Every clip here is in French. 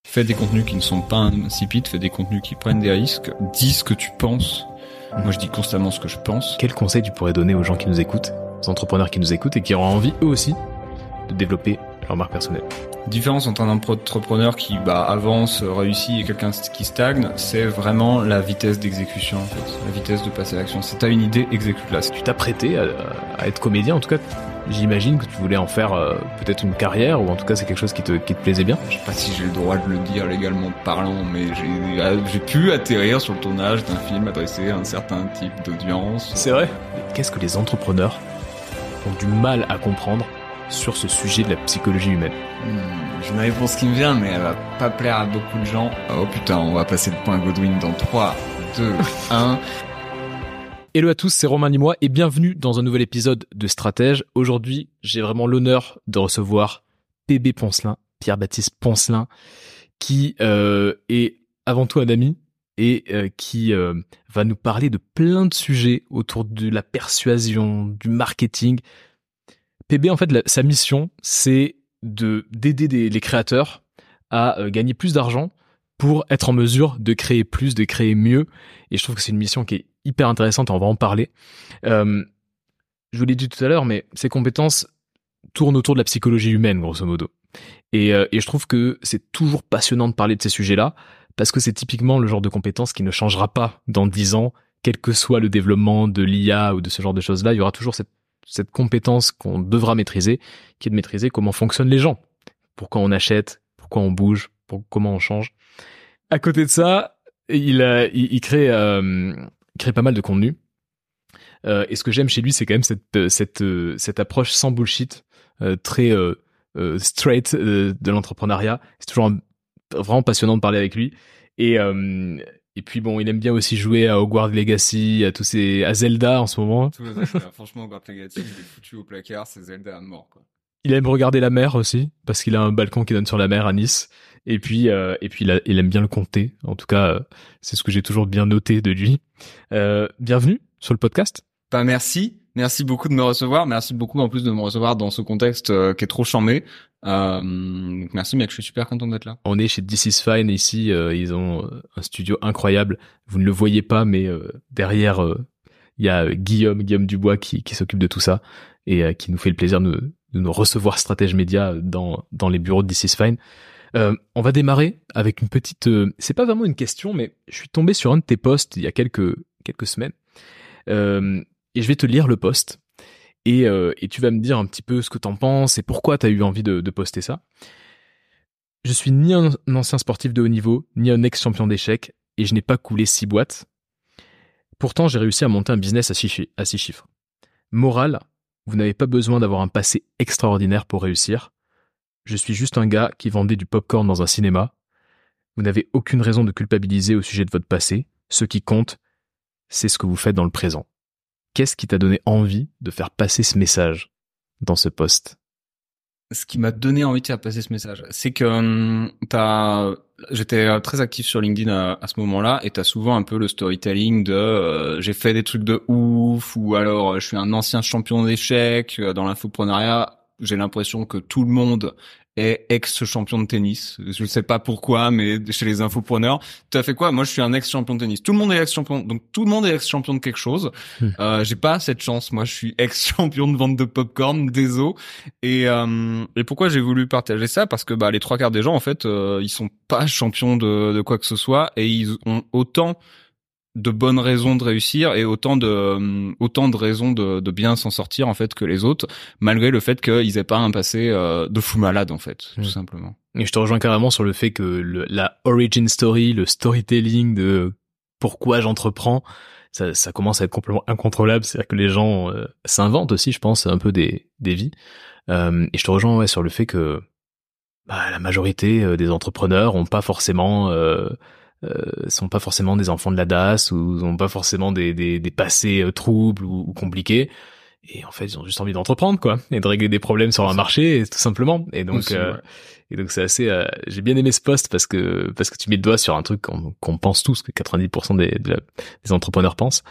Fais des contenus qui ne sont pas insipides, fais des contenus qui prennent des risques, dis ce que tu penses. Moi, je dis constamment ce que je pense. Quel conseil tu pourrais donner aux gens qui nous écoutent, aux entrepreneurs qui nous écoutent et qui auront envie, eux aussi, de développer leur marque personnelle? Différence entre un entrepreneur qui avance, réussit et quelqu'un qui stagne, c'est vraiment la vitesse d'exécution en fait, la vitesse de passer à l'action. Si t'as une idée, exécute-la. Tu t'as prêté à être comédien, en tout cas, j'imagine que tu voulais en faire peut-être une carrière, ou en tout cas c'est quelque chose qui te plaisait bien. Je sais pas si j'ai le droit de le dire légalement parlant, mais j'ai pu atterrir sur le tournage d'un film adressé à un certain type d'audience. C'est vrai. Qu'est-ce que les entrepreneurs ont du mal à comprendre sur ce sujet de la psychologie humaine? J'ai une réponse qui me vient, mais elle va pas plaire à beaucoup de gens. Oh putain, on va passer le point Godwin dans 3, 2, 1... Hello à tous, c'est Romain Limois et bienvenue dans un nouvel épisode de Stratège. Aujourd'hui, j'ai vraiment l'honneur de recevoir PB Poncelin, Pierre-Baptiste Poncelin, qui est avant tout un ami et qui va nous parler de plein de sujets autour de la persuasion, du marketing. PB, en fait, sa mission, c'est d'aider les créateurs à gagner plus d'argent pour être en mesure de créer plus, de créer mieux. Et je trouve que c'est une mission qui est hyper intéressante et on va en parler. Je vous l'ai dit tout à l'heure, mais ces compétences tournent autour de la psychologie humaine, grosso modo. Et je trouve que c'est toujours passionnant de parler de ces sujets-là, parce que c'est typiquement le genre de compétences qui ne changera pas dans 10 ans, quel que soit le développement de l'IA ou de ce genre de choses-là. Il y aura toujours cette compétence qu'on devra maîtriser, qui est de maîtriser comment fonctionnent les gens. Pourquoi on achète, pourquoi on bouge, comment on change. À côté de ça, il crée pas mal de contenu. Et ce que j'aime chez lui, c'est quand même cette approche sans bullshit, très straight de l'entrepreneuriat. C'est toujours vraiment passionnant de parler avec lui. Et puis bon, il aime bien aussi jouer à Hogwarts Legacy, à Zelda en ce moment. Franchement, Hogwarts Legacy, il est foutu au placard, c'est Zelda à mort, quoi. Il aime regarder la mer aussi, parce qu'il a un balcon qui donne sur la mer à Nice. Et puis il aime bien le compter. En tout cas, c'est ce que j'ai toujours bien noté de lui. Bienvenue sur le podcast. Merci beaucoup de me recevoir. Merci beaucoup en plus de me recevoir dans ce contexte qui est trop charmé. Merci mec, je suis super content d'être là. On est chez This is Fine ici. Ils ont un studio incroyable. Vous ne le voyez pas, mais derrière il y a Guillaume Dubois qui s'occupe de tout ça et qui nous fait le plaisir de nous recevoir Stratège Média dans les bureaux de This is Fine. On va démarrer avec une petite... c'est pas vraiment une question, mais je suis tombé sur un de tes posts il y a quelques semaines. Et je vais te lire le post. Et tu vas me dire un petit peu ce que t'en penses et pourquoi t'as eu envie de poster ça. Je suis ni un ancien sportif de haut niveau, ni un ex-champion d'échecs, et je n'ai pas coulé 6 boîtes. Pourtant, j'ai réussi à monter un business à 6 chiffres. Morale, vous n'avez pas besoin d'avoir un passé extraordinaire pour réussir. Je suis juste un gars qui vendait du popcorn dans un cinéma. Vous n'avez aucune raison de culpabiliser au sujet de votre passé. Ce qui compte, c'est ce que vous faites dans le présent. Qu'est-ce qui t'a donné envie de faire passer ce message dans ce post? Ce qui m'a donné envie de faire passer ce message, c'est que j'étais très actif sur LinkedIn à ce moment-là, et t'as souvent un peu le storytelling de j'ai fait des trucs de ouf, ou alors je suis un ancien champion d'échecs. Dans l'infopreneuriat, j'ai l'impression que tout le monde est ex-champion de tennis. Je ne sais pas pourquoi, mais chez les infopreneurs, tu as fait quoi? Moi, je suis un ex-champion de tennis. Tout le monde est ex-champion. Donc, tout le monde est ex-champion de quelque chose. J'ai pas cette chance. Moi, je suis ex-champion de vente de popcorn, désolé. Et pourquoi j'ai voulu partager ça? Parce que, les 3/4 des gens, en fait, ils sont pas champions de quoi que ce soit, et ils ont autant de bonnes raisons de réussir et autant de raisons de bien s'en sortir en fait que les autres, malgré le fait qu'ils aient pas un passé de fou malade en fait, tout simplement. Et je te rejoins carrément sur le fait que la origin story, le storytelling de pourquoi j'entreprends, ça commence à être complètement incontrôlable. C'est-à-dire que les gens s'inventent aussi, je pense, un peu des vies. Et je te rejoins sur le fait que la majorité des entrepreneurs sont pas forcément des enfants de la DAS, ou ont pas forcément des passés troubles ou compliqués, et en fait ils ont juste envie d'entreprendre quoi, et de régler des problèmes sur un marché, tout simplement. Et donc aussi, et donc c'est assez j'ai bien aimé ce post parce que tu mets le doigt sur un truc qu'on pense tous, que 90% des entrepreneurs pensent.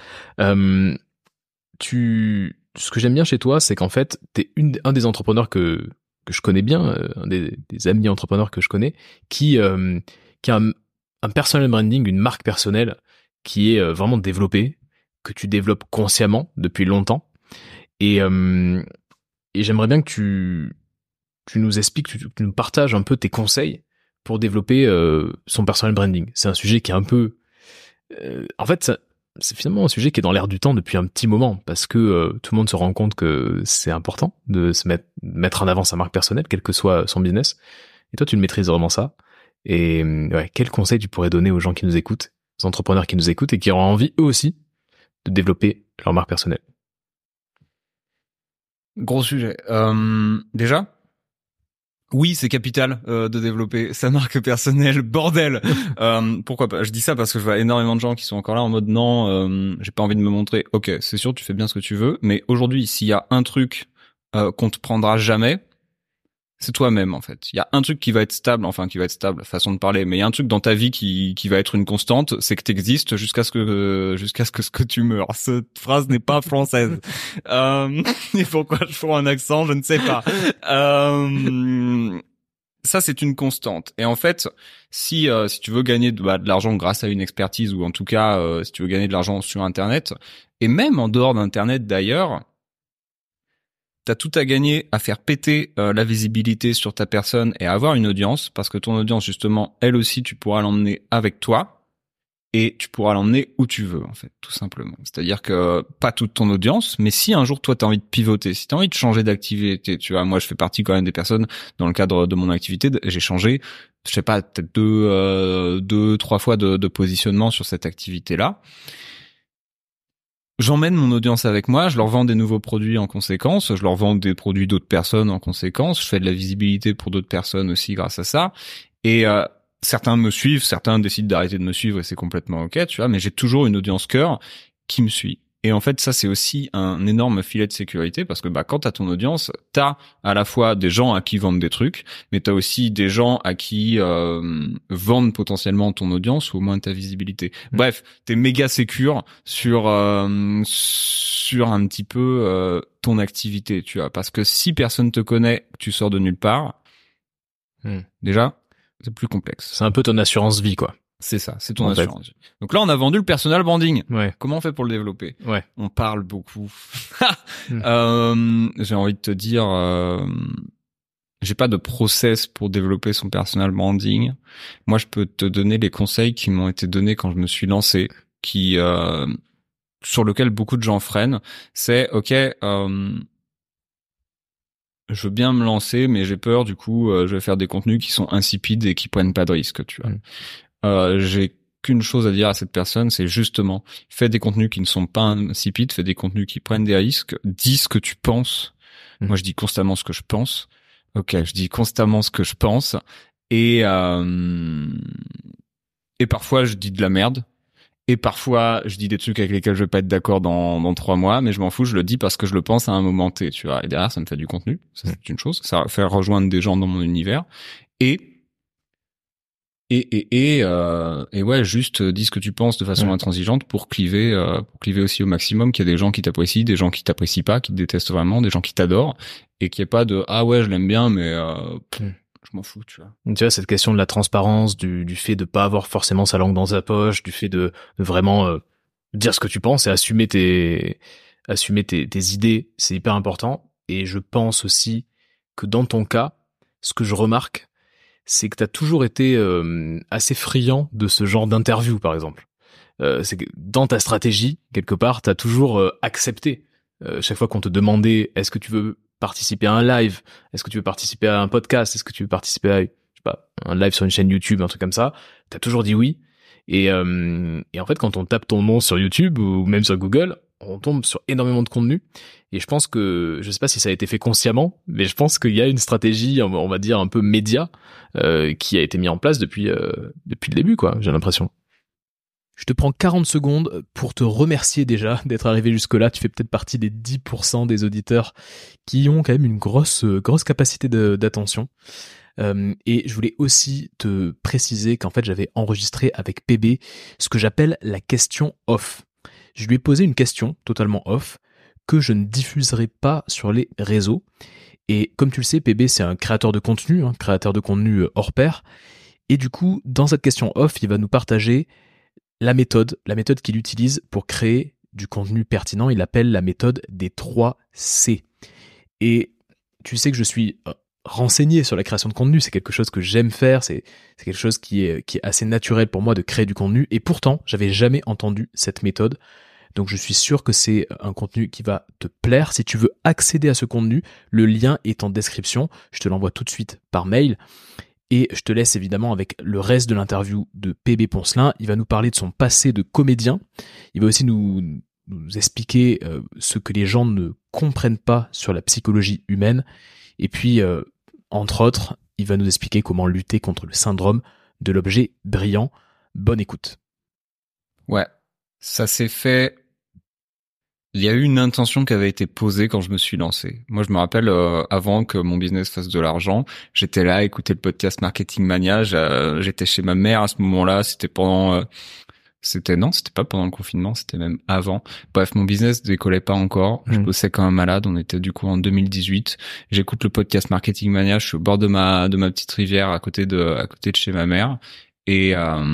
Ce que j'aime bien chez toi, c'est qu'en fait t'es un des entrepreneurs que je connais bien, des amis entrepreneurs que je connais, qui a un personal branding, une marque personnelle qui est vraiment développée, que tu développes consciemment depuis longtemps. Et j'aimerais bien que tu nous expliques, tu nous partages un peu tes conseils pour développer son personal branding. C'est un sujet qui est un peu... en fait, c'est finalement un sujet qui est dans l'air du temps depuis un petit moment, parce que tout le monde se rend compte que c'est important de se mettre en avant sa marque personnelle, quel que soit son business. Et toi, tu le maîtrises vraiment ça. Et quel conseil tu pourrais donner aux gens qui nous écoutent, aux entrepreneurs qui nous écoutent et qui auront envie, eux aussi, de développer leur marque personnelle? Gros sujet. Déjà, oui, c'est capital de développer sa marque personnelle, bordel. Pourquoi pas? Je dis ça parce que je vois énormément de gens qui sont encore là en mode non, j'ai pas envie de me montrer. Ok, c'est sûr, tu fais bien ce que tu veux, mais aujourd'hui, s'il y a un truc qu'on te prendra jamais, c'est toi-même en fait. Il y a un truc qui va être stable, façon de parler, mais il y a un truc dans ta vie qui va être une constante, c'est que t'existes jusqu'à ce que tu meurs. Cette phrase n'est pas française. Et pourquoi je fais un accent, je ne sais pas. Ça c'est une constante. Et en fait, si tu veux gagner de l'argent grâce à une expertise, ou en tout cas si tu veux gagner de l'argent sur Internet, et même en dehors d'Internet d'ailleurs, t'as tout à gagner à faire péter la visibilité sur ta personne et à avoir une audience, parce que ton audience, justement, elle aussi, tu pourras l'emmener avec toi et tu pourras l'emmener où tu veux, en fait, tout simplement. C'est-à-dire que pas toute ton audience, mais si un jour, toi, t'as envie de pivoter, si t'as envie de changer d'activité, tu vois, moi, je fais partie quand même des personnes, dans le cadre de mon activité, j'ai changé, je sais pas, peut-être 2-3 fois de positionnement sur cette activité-là. J'emmène mon audience avec moi, je leur vends des nouveaux produits en conséquence, je leur vends des produits d'autres personnes en conséquence, je fais de la visibilité pour d'autres personnes aussi grâce à ça. Et certains me suivent, certains décident d'arrêter de me suivre et c'est complètement ok, tu vois, mais j'ai toujours une audience cœur qui me suit. Et en fait, ça, c'est aussi un énorme filet de sécurité parce que quand t'as ton audience, t'as à la fois des gens à qui vendre des trucs, mais t'as aussi des gens à qui vendent potentiellement ton audience ou au moins ta visibilité. Bref, t'es méga sécure sur un petit peu ton activité, tu vois, parce que si personne te connaît, tu sors de nulle part, déjà, c'est plus complexe. C'est un peu ton assurance vie, quoi. C'est ça, c'est ton assurance. Donc là, on a vendu le personal branding. Ouais. Comment on fait pour le développer? Ouais. On parle beaucoup. J'ai envie de te dire, j'ai pas de process pour développer son personal branding. Moi, je peux te donner les conseils qui m'ont été donnés quand je me suis lancé, sur lequel beaucoup de gens freinent. C'est, ok, je veux bien me lancer, mais j'ai peur, du coup, je vais faire des contenus qui sont insipides et qui prennent pas de risques, tu vois. J'ai qu'une chose à dire à cette personne, c'est justement, fais des contenus qui ne sont pas insipides, fais des contenus qui prennent des risques, dis ce que tu penses. Moi, je dis constamment ce que je pense. Ok, je dis constamment ce que je pense. Et parfois, je dis de la merde. Et parfois, je dis des trucs avec lesquels je vais pas être d'accord dans 3 mois, mais je m'en fous, je le dis parce que je le pense à un moment T, tu vois. Et derrière, ça me fait du contenu. Ça, c'est une chose. Ça va faire rejoindre des gens dans mon univers. Et ouais, juste dis ce que tu penses de façon intransigeante pour cliver aussi au maximum, qu'il y a des gens qui t'apprécient, des gens qui t'apprécient pas, qui te détestent vraiment, des gens qui t'adorent, et qu'il n'y ait pas de ah ouais, je l'aime bien, mais je m'en fous, tu vois. Tu vois, cette question de la transparence, du fait de pas avoir forcément sa langue dans sa poche, du fait de vraiment dire ce que tu penses et assumer tes idées, c'est hyper important. Et je pense aussi que dans ton cas, ce que je remarque, c'est que t'as toujours été assez friand de ce genre d'interview, par exemple. C'est que dans ta stratégie, quelque part, t'as toujours accepté. Chaque fois qu'on te demandait, est-ce que tu veux participer à un live, est-ce que tu veux participer à un podcast, est-ce que tu veux participer à, je sais pas, un live sur une chaîne YouTube, un truc comme ça, t'as toujours dit oui. Et en fait, quand on tape ton nom sur YouTube ou même sur Google, on tombe sur énormément de contenu. Et je pense que, je sais pas si ça a été fait consciemment, mais je pense qu'il y a une stratégie, on va dire un peu média, qui a été mise en place depuis le début, quoi. J'ai l'impression. Je te prends 40 secondes pour te remercier déjà d'être arrivé jusque-là. Tu fais peut-être partie des 10% des auditeurs qui ont quand même une grosse capacité d'attention. Et je voulais aussi te préciser qu'en fait, j'avais enregistré avec PB ce que j'appelle la question off. Je lui ai posé une question totalement off que je ne diffuserai pas sur les réseaux. Et comme tu le sais, PB, c'est un créateur de contenu, hors pair. Et du coup, dans cette question off, il va nous partager la méthode qu'il utilise pour créer du contenu pertinent. Il appelle la méthode des 3 C. Et tu sais que je suis renseigné sur la création de contenu, c'est quelque chose que j'aime faire, c'est quelque chose qui est assez naturel pour moi de créer du contenu, et pourtant, j'avais jamais entendu cette méthode. Donc je suis sûr que c'est un contenu qui va te plaire. Si tu veux accéder à ce contenu, le lien est en description, je te l'envoie tout de suite par mail. Et je te laisse évidemment avec le reste de l'interview de PB Poncelin. Il va nous parler de son passé de comédien. Il va aussi nous expliquer ce que les gens ne comprennent pas sur la psychologie humaine. Et puis, entre autres, il va nous expliquer comment lutter contre le syndrome de l'objet brillant. Bonne écoute. Ouais, ça s'est fait... Il y a eu une intention qui avait été posée quand je me suis lancé. Moi, je me rappelle, avant que mon business fasse de l'argent, j'étais là à écouter le podcast Marketing Mania. J'étais chez ma mère à ce moment-là. C'était pas pendant le confinement, c'était même avant. Bref, mon business décollait pas encore. Je bossais comme un malade. On était du coup en 2018. J'écoute le podcast Marketing Mania. Je suis au bord de ma petite rivière à côté de chez ma mère. Et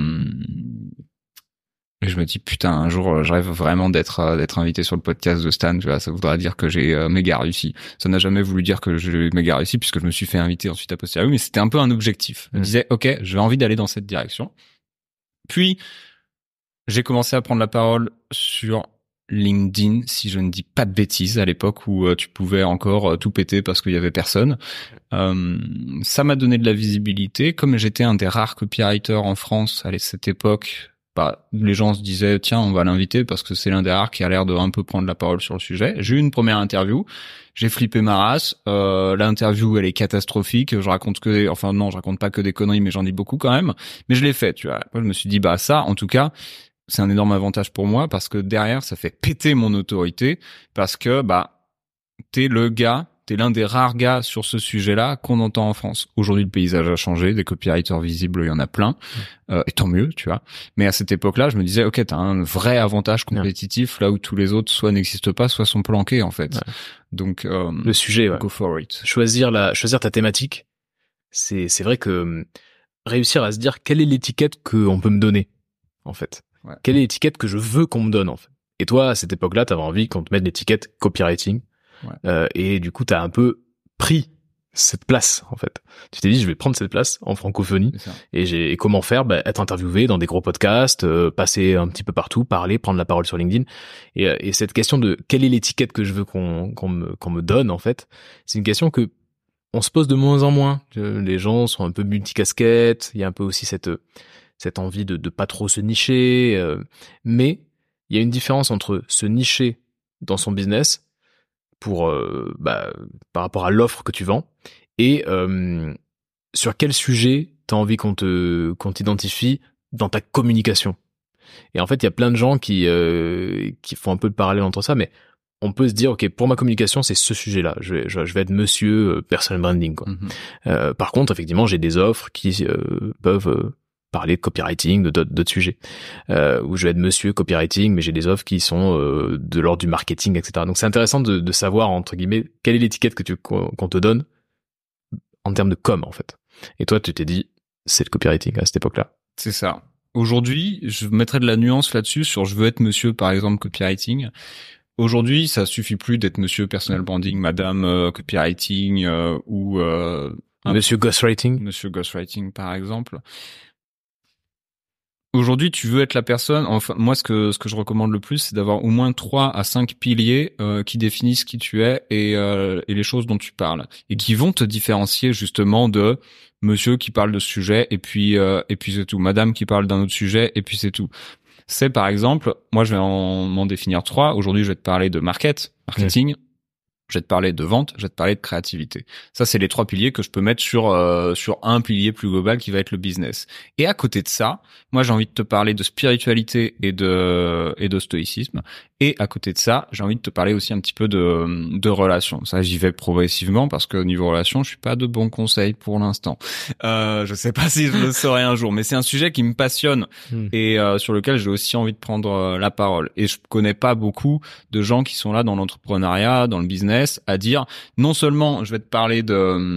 je me dis, putain, un jour, je rêve vraiment d'être invité sur le podcast de Stan. Tu vois, ça voudra dire que j'ai méga réussi. Ça n'a jamais voulu dire que j'ai méga réussi puisque je me suis fait inviter ensuite à posteriori, mais c'était un peu un objectif. Je me disais, ok, j'ai envie d'aller dans cette direction. Puis, j'ai commencé à prendre la parole sur LinkedIn, si je ne dis pas de bêtises, à l'époque où tu pouvais encore tout péter parce qu'il y avait personne. Ça m'a donné de la visibilité. Comme j'étais un des rares copywriters en France à cette époque, les gens se disaient, tiens, on va l'inviter parce que c'est l'un des rares qui a l'air de un peu prendre la parole sur le sujet. J'ai eu une première interview. J'ai flippé ma race. L'interview, elle est catastrophique. Je raconte pas que des conneries, mais j'en dis beaucoup quand même. Mais je l'ai fait, tu vois. Moi, je me suis dit, ça, en tout cas, c'est un énorme avantage pour moi parce que derrière, ça fait péter mon autorité parce que, t'es l'un des rares gars sur ce sujet-là qu'on entend en France. Aujourd'hui, le paysage a changé, des copywriters visibles, il y en a plein, et tant mieux, tu vois. Mais à cette époque-là, je me disais, ok, t'as un vrai avantage compétitif là où tous les autres soit n'existent pas, soit sont planqués en fait. Ouais. Donc le sujet, go for it. Choisir ta thématique, c'est vrai que réussir à se dire quelle est l'étiquette qu'on peut me donner, en fait. Ouais. Quelle est l'étiquette que je veux qu'on me donne, en fait. Et toi, à cette époque-là, t'avais envie qu'on te mette l'étiquette copywriting. Ouais. Et du coup, t'as un peu pris cette place, en fait. Tu t'es dit, je vais prendre cette place en francophonie. Et comment faire? Être interviewé dans des gros podcasts, passer un petit peu partout, parler, prendre la parole sur LinkedIn. Et cette question de quelle est l'étiquette que je veux qu'on me donne, en fait, c'est une question que on se pose de moins en moins. Les gens sont un peu multicasquettes. Il y a un peu aussi cette envie de pas trop se nicher. Mais il y a une différence entre se nicher dans son business par rapport à l'offre que tu vends et sur quel sujet t'as envie qu'on t'identifie dans ta communication. Et en fait, il y a plein de gens qui font un peu le parallèle entre ça, mais on peut se dire, ok, pour ma communication, c'est ce sujet-là. Je vais être monsieur personal branding, quoi. Mm-hmm. Par contre, effectivement, j'ai des offres qui peuvent parler de copywriting, d'autres sujets. Où je vais être monsieur copywriting, mais j'ai des offres qui sont de l'ordre du marketing, etc. Donc c'est intéressant de savoir, entre guillemets, quelle est l'étiquette qu'on te donne en termes de com, en fait. Et toi, tu t'es dit, c'est le copywriting à cette époque-là. C'est ça. Aujourd'hui, je mettrais de la nuance là-dessus sur je veux être monsieur, par exemple, copywriting. Aujourd'hui, ça suffit plus d'être monsieur personal branding, madame copywriting ou monsieur ghostwriting. Monsieur ghostwriting, par exemple. Aujourd'hui, tu veux être la personne. Enfin, moi, ce que je recommande le plus, c'est d'avoir au moins 3 à 5 piliers qui définissent qui tu es et les choses dont tu parles et qui vont te différencier justement de monsieur qui parle de ce sujet et puis c'est tout. Madame qui parle d'un autre sujet et puis c'est tout. C'est par exemple, moi, je vais m'en définir 3. Aujourd'hui, je vais te parler de marketing. Ouais. Je vais te parler de vente, je vais te parler de créativité. Ça, c'est les 3 piliers que je peux mettre sur un pilier plus global qui va être le business. Et à côté de ça, moi, j'ai envie de te parler de spiritualité et de stoïcisme. Et à côté de ça, j'ai envie de te parler aussi un petit peu de relations. Ça, j'y vais progressivement parce que au niveau relations, je suis pas de bons conseils pour l'instant. Je sais pas si je le saurai un jour, mais c'est un sujet qui me passionne et sur lequel j'ai aussi envie de prendre la parole. Et je connais pas beaucoup de gens qui sont là dans l'entrepreneuriat, dans le business, à dire non seulement je vais te parler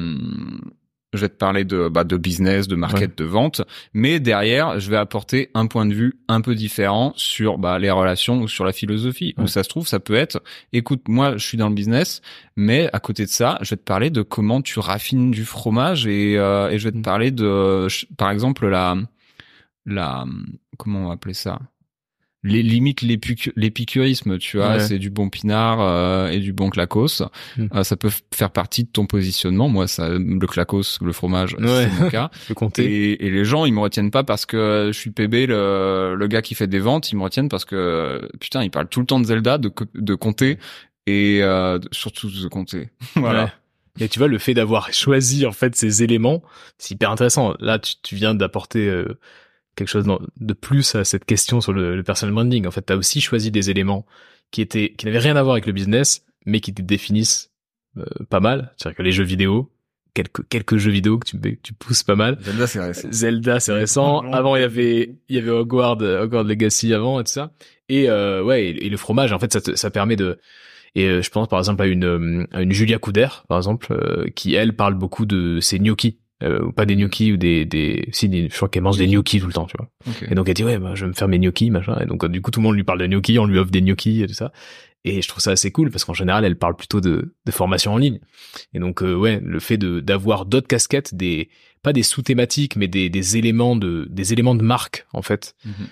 de business, de market, de vente, mais derrière, je vais apporter un point de vue un peu différent sur les relations ou sur la philosophie. Où ça se trouve, ça peut être, écoute, moi, je suis dans le business, mais à côté de ça, je vais te parler de comment tu raffines du fromage et je vais te parler de, par exemple, la comment on va appeler ça? Les limites l'épicurisme, tu vois, c'est du bon pinard et du bon clacos. Ça peut faire partie de ton positionnement. Moi, ça, le clacos, le fromage, c'est mon cas. Je peux compter. Et les gens, ils me retiennent pas parce que je suis PB, le gars qui fait des ventes. Ils me retiennent parce que putain, il parle tout le temps de Zelda, de compter et surtout de compter. Voilà. Ouais. Et tu vois, le fait d'avoir choisi en fait ces éléments, c'est hyper intéressant. Là, tu viens d'apporter quelque chose de plus à cette question sur le personal branding. En fait, tu as aussi choisi des éléments qui n'avaient rien à voir avec le business, mais qui te définissent pas mal. C'est-à-dire que les jeux vidéo, quelques jeux vidéo que tu pousses pas mal. Zelda, c'est récent. Avant, il y avait Hogwarts Legacy avant et tout ça. Et et le fromage, en fait, ça permet de. Et je pense par exemple à une Julia Couder, par exemple, qui elle parle beaucoup de ses gnocchis. Ou pas des gnocchis ou je crois qu'elle mange des gnocchis tout le temps, tu vois. Okay. Et donc elle dit je vais me faire mes gnocchis, machin. Et donc du coup tout le monde lui parle de gnocchis, on lui offre des gnocchis et tout ça. Et je trouve ça assez cool parce qu'en général elle parle plutôt de formation en ligne. Et donc le fait d'avoir d'autres casquettes, pas des sous-thématiques mais des éléments de marque en fait,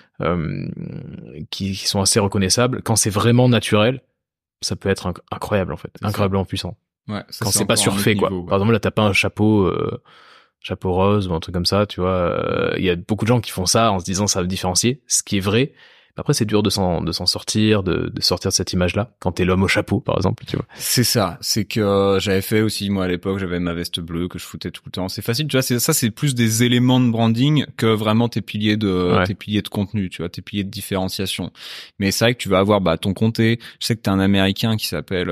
qui sont assez reconnaissables quand c'est vraiment naturel, ça peut être incroyable en fait, incroyablement puissant. Ouais, quand c'est pas surfait quoi. Niveau, ouais. Par exemple là t'as pas un chapeau rose ou un truc comme ça, tu vois. Il y a beaucoup de gens qui font ça en se disant ça va me différencier, ce qui est vrai. Après, c'est dur de s'en sortir, de sortir de cette image-là. Quand t'es l'homme au chapeau, par exemple, tu vois. C'est ça. C'est que j'avais fait aussi, moi, à l'époque, j'avais ma veste bleue que je foutais tout le temps. C'est facile, tu vois. C'est plus des éléments de branding que vraiment tes piliers de contenu, tu vois, tes piliers de différenciation. Mais c'est vrai que tu vas avoir, ton comté. Je sais que t'as un Américain qui s'appelle,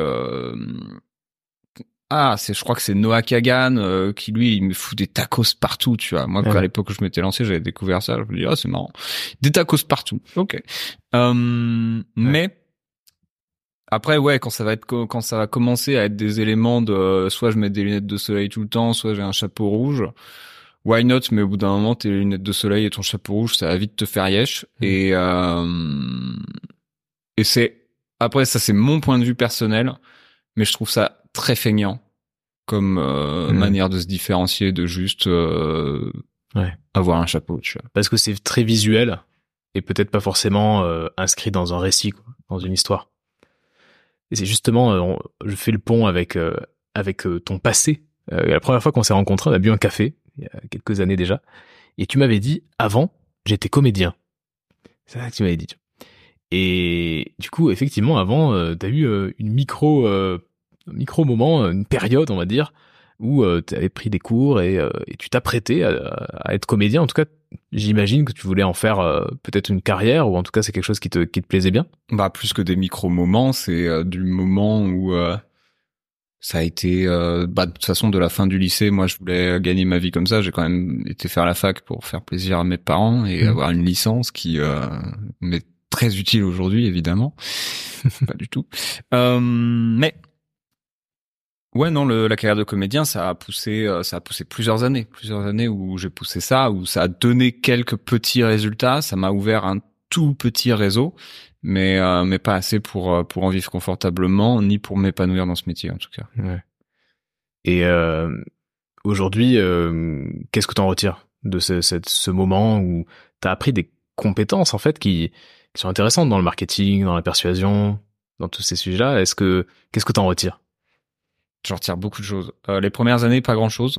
je crois que c'est Noah Kagan qui lui il me fout des tacos partout, tu vois. Moi à l'époque où je m'étais lancé, j'avais découvert ça, je me dis c'est marrant. Des tacos partout. OK. Mais après quand ça va commencer à être des éléments de soit je mets des lunettes de soleil tout le temps, soit j'ai un chapeau rouge. Why not, mais au bout d'un moment tes lunettes de soleil et ton chapeau rouge, ça va vite te faire yesh et c'est après ça c'est mon point de vue personnel, mais je trouve ça très feignant comme manière de se différencier, de juste avoir un chapeau, tu vois. Parce que c'est très visuel et peut-être pas forcément inscrit dans un récit, quoi, dans une histoire. Et c'est justement, je fais le pont avec ton passé. La première fois qu'on s'est rencontrés, on a bu un café il y a quelques années déjà, et tu m'avais dit avant j'étais comédien. C'est ça que tu m'avais dit. Et du coup, effectivement, avant, t'as eu une micro moment, une période, on va dire, où tu avais pris des cours et tu t'apprêtais à être comédien. En tout cas, j'imagine que tu voulais en faire peut-être une carrière, ou en tout cas c'est quelque chose qui te plaisait bien. Plus que des micro-moments, c'est du moment où ça a été de toute façon de la fin du lycée. Moi, je voulais gagner ma vie comme ça. J'ai quand même été faire la fac pour faire plaisir à mes parents et avoir une licence qui m'est très utile aujourd'hui, évidemment. Pas du tout. Mais ouais, non, la carrière de comédien, ça a poussé plusieurs années où j'ai poussé ça, où ça a donné quelques petits résultats. Ça m'a ouvert un tout petit réseau, mais pas assez pour en vivre confortablement, ni pour m'épanouir dans ce métier, en tout cas. Ouais. Et aujourd'hui, qu'est-ce que t'en retires de ce moment où t'as appris des compétences, en fait, qui sont intéressantes dans le marketing, dans la persuasion, dans tous ces sujets-là? Qu'est-ce que t'en retires? J'en retire beaucoup de choses. Les premières années, pas grand-chose.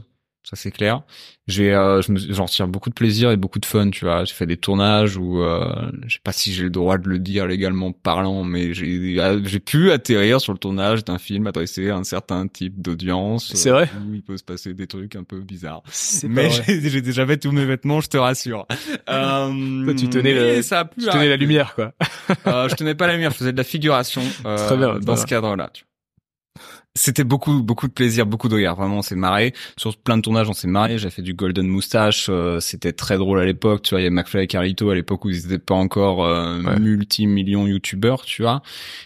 Ça c'est clair. J'en retire beaucoup de plaisir et beaucoup de fun, tu vois. J'ai fait des tournages où je sais pas si j'ai le droit de le dire légalement parlant, mais j'ai pu atterrir sur le tournage d'un film adressé à un certain type d'audience. C'est vrai. Où il peut se passer des trucs un peu bizarres. C'est Mais pas vrai. j'ai déjà fait tous mes vêtements, je te rassure. Toi, tu tenais tu tenais la lumière, quoi. Je tenais pas la lumière, je faisais de la figuration Très bien, dans ce cadre-là. Tu vois. C'était beaucoup de plaisir, beaucoup de rire. Vraiment, on s'est marré. Sur plein de tournages, on s'est marré. J'ai fait du Golden Moustache. C'était très drôle à l'époque. Tu vois, il y avait McFly et Carlito à l'époque où ils étaient pas encore multi-millions youtubeurs, tu vois.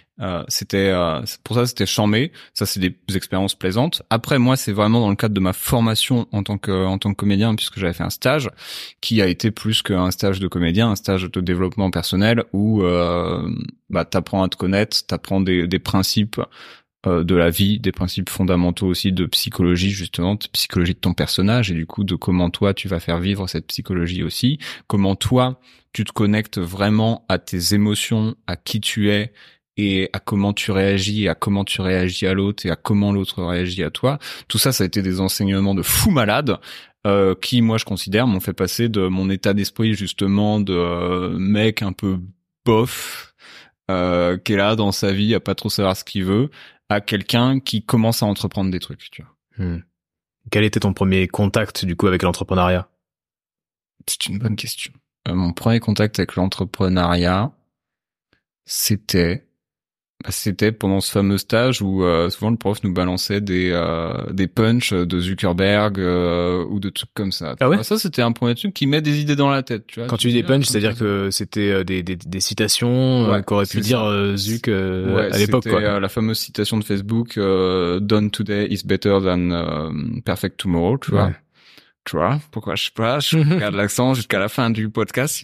Pour ça, c'était charmé. Ça, c'est des expériences plaisantes. Après, moi, c'est vraiment dans le cadre de ma formation en tant que comédien, puisque j'avais fait un stage qui a été plus qu'un stage de comédien, un stage de développement personnel où, t'apprends à te connaître, t'apprends des principes de la vie, des principes fondamentaux aussi de psychologie, justement, de psychologie de ton personnage et du coup de comment toi tu vas faire vivre cette psychologie aussi, comment toi tu te connectes vraiment à tes émotions, à qui tu es et à comment tu réagis, et à comment tu réagis à l'autre et à comment l'autre réagit à toi. Tout ça, ça a été des enseignements de fou malade qui, moi, je considère, m'ont fait passer de mon état d'esprit justement de mec un peu bof qui est là dans sa vie à pas trop savoir ce qu'il veut, à quelqu'un qui commence à entreprendre des trucs, tu vois. Quel était ton premier contact, du coup, avec l'entrepreneuriat? C'est une bonne question. Mon premier contact avec l'entrepreneuriat, c'était pendant ce fameux stage où souvent le prof nous balançait des punchs de Zuckerberg ou de trucs comme ça. Ah ouais? Ça, c'était un premier truc qui met des idées dans la tête, tu vois. Quand tu dis des punchs, c'est-à-dire que c'était des citations qu'aurait pu dire Zuck à l'époque, quoi. C'était la fameuse citation de Facebook Done today is better than perfect tomorrow, tu vois. Tu vois, pourquoi je sais pas, je regarde l'accent jusqu'à la fin du podcast.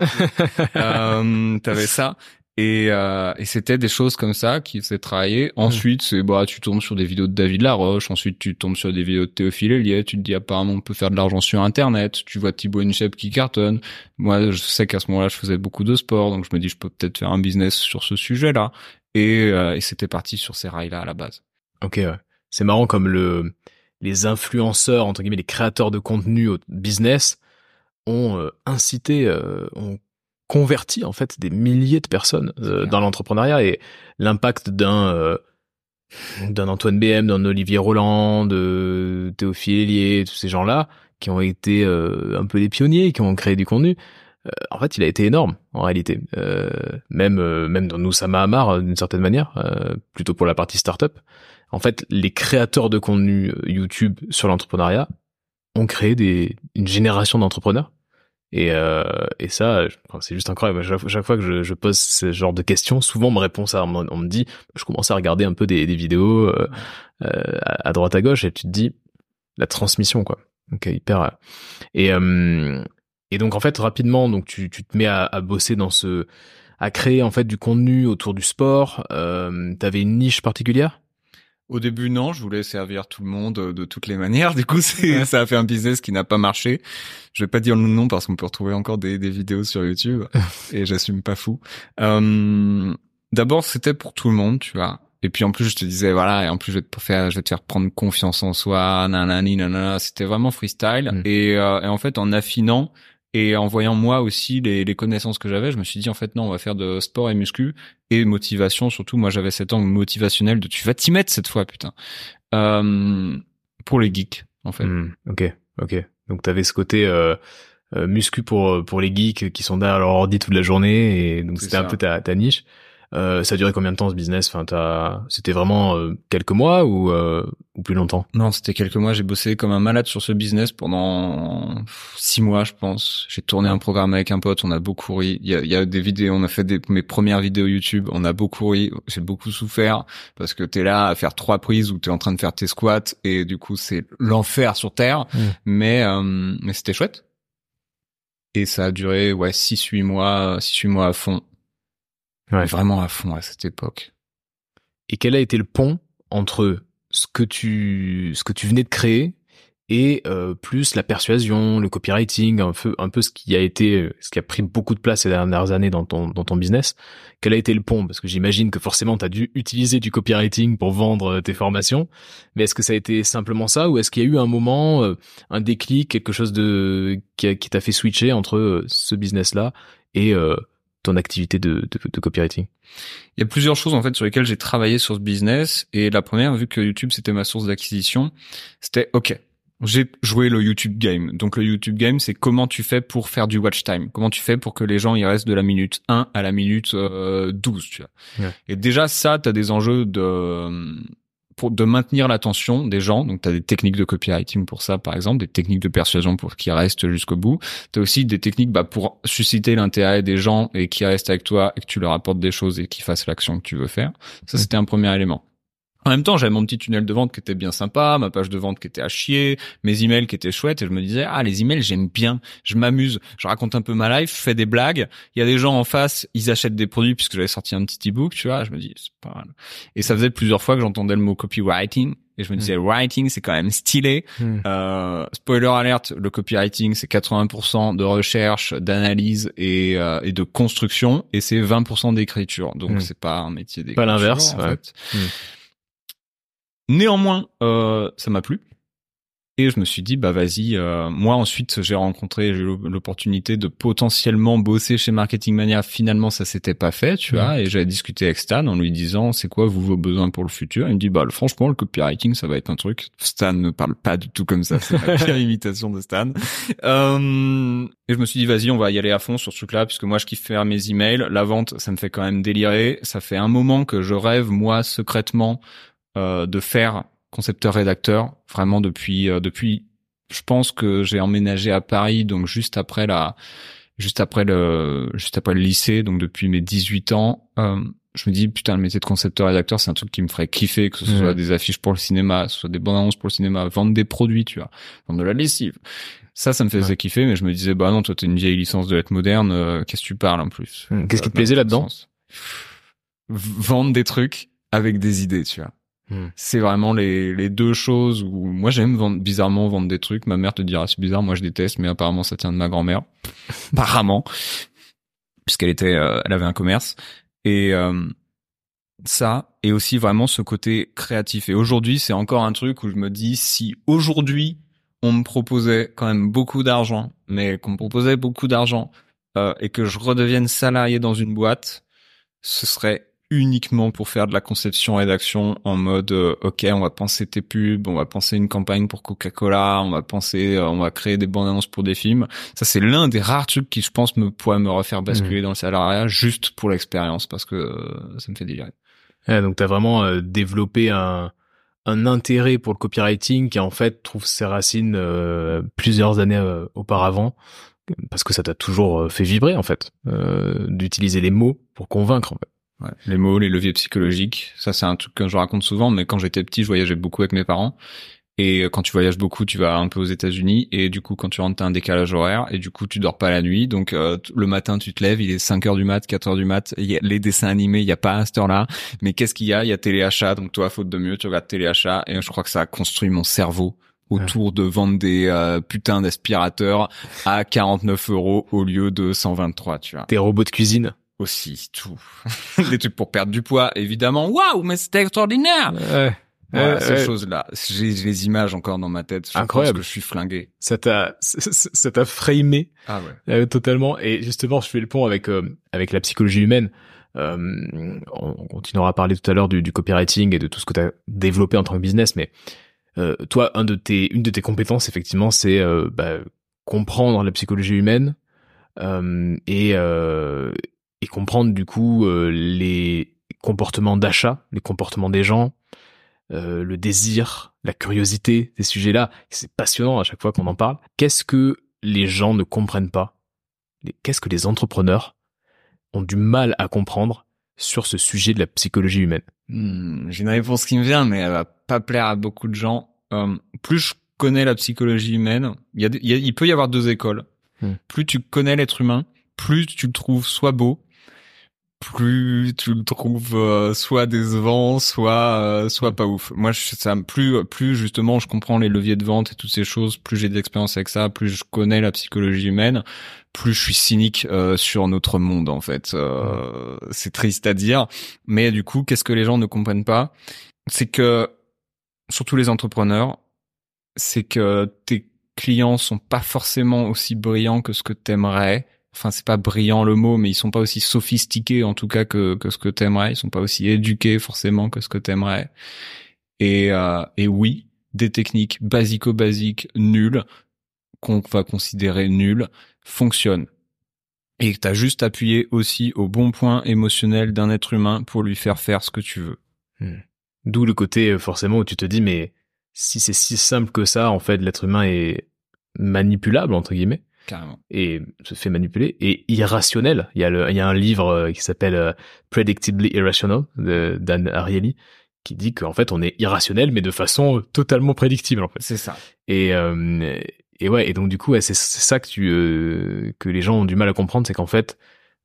T'avais ça. Et c'était des choses comme ça qui faisaient travailler. Ensuite, tu tombes sur des vidéos de David Laroche. Ensuite, tu tombes sur des vidéos de Théophile Hélier. Tu te dis, apparemment, on peut faire de l'argent sur Internet. Tu vois Thibaut InShape qui cartonne. Moi, je sais qu'à ce moment-là, je faisais beaucoup de sport. Donc, je me dis, je peux peut-être faire un business sur ce sujet-là. Et c'était parti sur ces rails-là à la base. Ok, ouais. C'est marrant comme les influenceurs, entre guillemets, les créateurs de contenu au business ont incité, ont converti en fait des milliers de personnes dans l'entrepreneuriat, et l'impact d'un Antoine BM, d'un Olivier Roland, de Théophile Hélier, tous ces gens-là qui ont été un peu des pionniers, qui ont créé du contenu. En fait, il a été énorme en réalité. Même dans Oussama Hamar d'une certaine manière, plutôt pour la partie start-up. En fait, les créateurs de contenu YouTube sur l'entrepreneuriat ont créé une génération d'entrepreneurs. Et ça, c'est juste incroyable. Chaque fois que je pose ce genre de questions, souvent on me dit, je commence à regarder un peu des vidéos à droite à gauche, et tu te dis la transmission, quoi. Donc hyper. Et donc en fait rapidement, donc tu te mets à bosser à créer en fait du contenu autour du sport. T'avais une niche particulière? Au début, non, je voulais servir tout le monde de toutes les manières. Du coup, ça a fait un business qui n'a pas marché. Je vais pas dire le nom parce qu'on peut retrouver encore des vidéos sur YouTube et j'assume pas fou. D'abord, c'était pour tout le monde, tu vois. Et puis en plus, je te disais, voilà, et en plus, je vais te faire prendre confiance en soi, nanani, nanana. C'était vraiment freestyle. Et en fait, en affinant et en voyant moi aussi les connaissances que j'avais, je me suis dit en fait non, on va faire de sport et muscu et motivation. Surtout, moi j'avais cet angle motivationnel de tu vas t'y mettre cette fois, putain. Pour les geeks, en fait. Ok. Donc t'avais ce côté muscu pour les geeks qui sont derrière leur ordi toute la journée, et donc c'était un peu ta niche. Ça a duré combien de temps ce business? Enfin, c'était vraiment quelques mois ou plus longtemps? Non, c'était quelques mois. J'ai bossé comme un malade sur ce business pendant 6 mois, je pense. J'ai tourné un programme avec un pote. On a beaucoup ri. Il y a des vidéos. On a fait mes premières vidéos YouTube. On a beaucoup ri. J'ai beaucoup souffert parce que t'es là à faire 3 prises où t'es en train de faire tes squats et du coup c'est l'enfer sur terre. Mais c'était chouette. Et ça a duré 6-8 mois à fond. Ouais. Vraiment à fond à cette époque. Et quel a été le pont entre ce que tu venais de créer et plus la persuasion, le copywriting, un peu ce qui a pris beaucoup de place ces dernières années dans ton business. Quel a été le pont? Parce que j'imagine que forcément t'as dû utiliser du copywriting pour vendre tes formations, mais est-ce que ça a été simplement ça, ou est-ce qu'il y a eu un moment, un déclic, quelque chose qui t'a fait switcher entre ce business-là et ton activité de copywriting? Il y a plusieurs choses en fait sur lesquelles j'ai travaillé sur ce business, et la première, vu que YouTube c'était ma source d'acquisition, c'était OK. J'ai joué le YouTube game. Donc le YouTube game, c'est comment tu fais pour faire du watch time. Comment tu fais pour que les gens y restent de la minute 1 à la minute 12, tu vois. Ouais. Et déjà ça, tu as des enjeux de maintenir l'attention des gens. Donc tu as des techniques de copywriting pour ça, par exemple, des techniques de persuasion pour qu'ils restent jusqu'au bout. Tu as aussi des techniques pour susciter l'intérêt des gens et qu'ils restent avec toi et que tu leur apportes des choses et qu'ils fassent l'action que tu veux faire. Ça, c'était un premier élément. En même temps, j'avais mon petit tunnel de vente qui était bien sympa, ma page de vente qui était à chier, mes emails qui étaient chouettes, et je me disais, les emails, j'aime bien, je m'amuse, je raconte un peu ma life, je fais des blagues, il y a des gens en face, ils achètent des produits puisque j'avais sorti un petit ebook, tu vois, je me dis, c'est pas mal. Et ça faisait plusieurs fois que j'entendais le mot copywriting, et je me disais, writing, c'est quand même stylé. Spoiler alert, le copywriting, c'est 80% de recherche, d'analyse et de construction, et c'est 20% d'écriture. Donc c'est pas un métier d'écriture. Pas l'inverse, en fait. Néanmoins, ça m'a plu. Et je me suis dit, vas-y, moi ensuite j'ai eu l'opportunité de potentiellement bosser chez Marketing Mania. Finalement, ça s'était pas fait, tu vois, et j'avais discuté avec Stan en lui disant, c'est quoi vos besoins pour le futur? Il me dit, franchement, le copywriting, ça va être un truc. Stan ne parle pas du tout comme ça, c'est la pire imitation de Stan. Et je me suis dit, vas-y, on va y aller à fond sur ce truc-là, puisque moi je kiffe faire mes emails. La vente, ça me fait quand même délirer. Ça fait un moment que je rêve, moi, secrètement, de faire concepteur-rédacteur, vraiment depuis, je pense que j'ai emménagé à Paris, donc juste après le lycée, donc depuis mes 18 ans, je me dis, putain, le métier de concepteur-rédacteur, c'est un truc qui me ferait kiffer, que ce soit des affiches pour le cinéma, que ce soit des bandes annonces pour le cinéma, vendre des produits, tu vois, vendre de la lessive. Ça me faisait kiffer, mais je me disais, non, toi, t'es une vieille licence de lettres modernes, qu'est-ce que tu parles, en plus? Qu'est-ce qui te plaisait là-dedans? Vendre des trucs avec des idées, tu vois. C'est vraiment les deux choses où moi j'aime bizarrement vendre des trucs. Ma mère te dira c'est bizarre, moi je déteste, mais apparemment ça tient de ma grand-mère. Apparemment, puisqu'elle elle avait un commerce, et ça, et aussi vraiment ce côté créatif. Et aujourd'hui, c'est encore un truc où je me dis, si aujourd'hui on me proposait quand même beaucoup d'argent, et que je redevienne salarié dans une boîte, ce serait uniquement pour faire de la conception-rédaction en mode OK, on va penser tes pubs, on va penser une campagne pour Coca-Cola, on va créer des bandes annonces pour des films. Ça, c'est l'un des rares trucs qui, je pense, pourrait me refaire basculer dans le salariat juste pour l'expérience, parce que ça me fait délirer. Donc t'as vraiment développé un intérêt pour le copywriting qui en fait trouve ses racines plusieurs années auparavant, parce que ça t'a toujours fait vibrer en fait, d'utiliser les mots pour convaincre en fait. Ouais, les mots, les leviers psychologiques, ça c'est un truc que je raconte souvent, mais quand j'étais petit, je voyageais beaucoup avec mes parents. Et quand tu voyages beaucoup, tu vas un peu aux États-Unis, et du coup quand tu rentres, t'as un décalage horaire, et du coup tu dors pas la nuit, donc le matin tu te lèves, il est 5h du mat, 4h du mat, il y a les dessins animés, il y a pas à cette heure-là, mais qu'est-ce qu'il y a téléachat, donc toi faute de mieux, tu regardes téléachat, et je crois que ça a construit mon cerveau autour de vendre des putains d'aspirateurs à 49 € au lieu de 123, tu vois. Tes robots de cuisine aussi, tout. Des trucs pour perdre du poids, évidemment. Waouh, mais c'était extraordinaire! Ces choses-là. J'ai les images encore dans ma tête. Incroyable. Pense que je suis flingué. Ça t'a framé. Ah ouais. Totalement. Et justement, je fais le pont avec la psychologie humaine. On continuera à parler tout à l'heure du copywriting et de tout ce que t'as développé en tant que business, mais toi, une de tes compétences, effectivement, c'est comprendre la psychologie humaine et comprendre du coup les comportements d'achat, les comportements des gens, le désir, la curiosité, ces sujets-là. C'est passionnant à chaque fois qu'on en parle. Qu'est-ce que les gens ne comprennent pas? Qu'est-ce que les entrepreneurs ont du mal à comprendre sur ce sujet de la psychologie humaine? J'ai une réponse qui me vient, mais elle va pas plaire à beaucoup de gens. Plus je connais la psychologie humaine, il peut y avoir deux écoles. Plus tu connais l'être humain, plus tu le trouves soit beau, plus tu le trouves soit décevant, soit pas ouf. Moi, ça me plus justement, je comprends les leviers de vente et toutes ces choses. Plus j'ai d'expérience avec ça, plus je connais la psychologie humaine, plus je suis cynique sur notre monde en fait. C'est triste à dire, mais du coup, qu'est-ce que les gens ne comprennent pas, c'est que surtout les entrepreneurs, c'est que tes clients sont pas forcément aussi brillants que ce que t'aimerais. Enfin, c'est pas brillant le mot, mais ils sont pas aussi sophistiqués en tout cas que ce que t'aimerais. Ils sont pas aussi éduqués forcément que ce que t'aimerais. Et oui, des techniques basico-basiques nulles qu'on va considérer nulles fonctionnent. Et t'as juste appuyé aussi au bon point émotionnel d'un être humain pour lui faire ce que tu veux. D'où le côté forcément où tu te dis mais si c'est si simple que ça, en fait, l'être humain est manipulable entre guillemets. Carrément. Et se fait manipuler et irrationnel. Il y a un livre qui s'appelle Predictably Irrational de Dan Ariely qui dit qu'en fait on est irrationnel mais de façon totalement prédictible en fait. C'est ça. Et ouais, et donc du coup ouais, c'est ça que les gens ont du mal à comprendre, c'est qu'en fait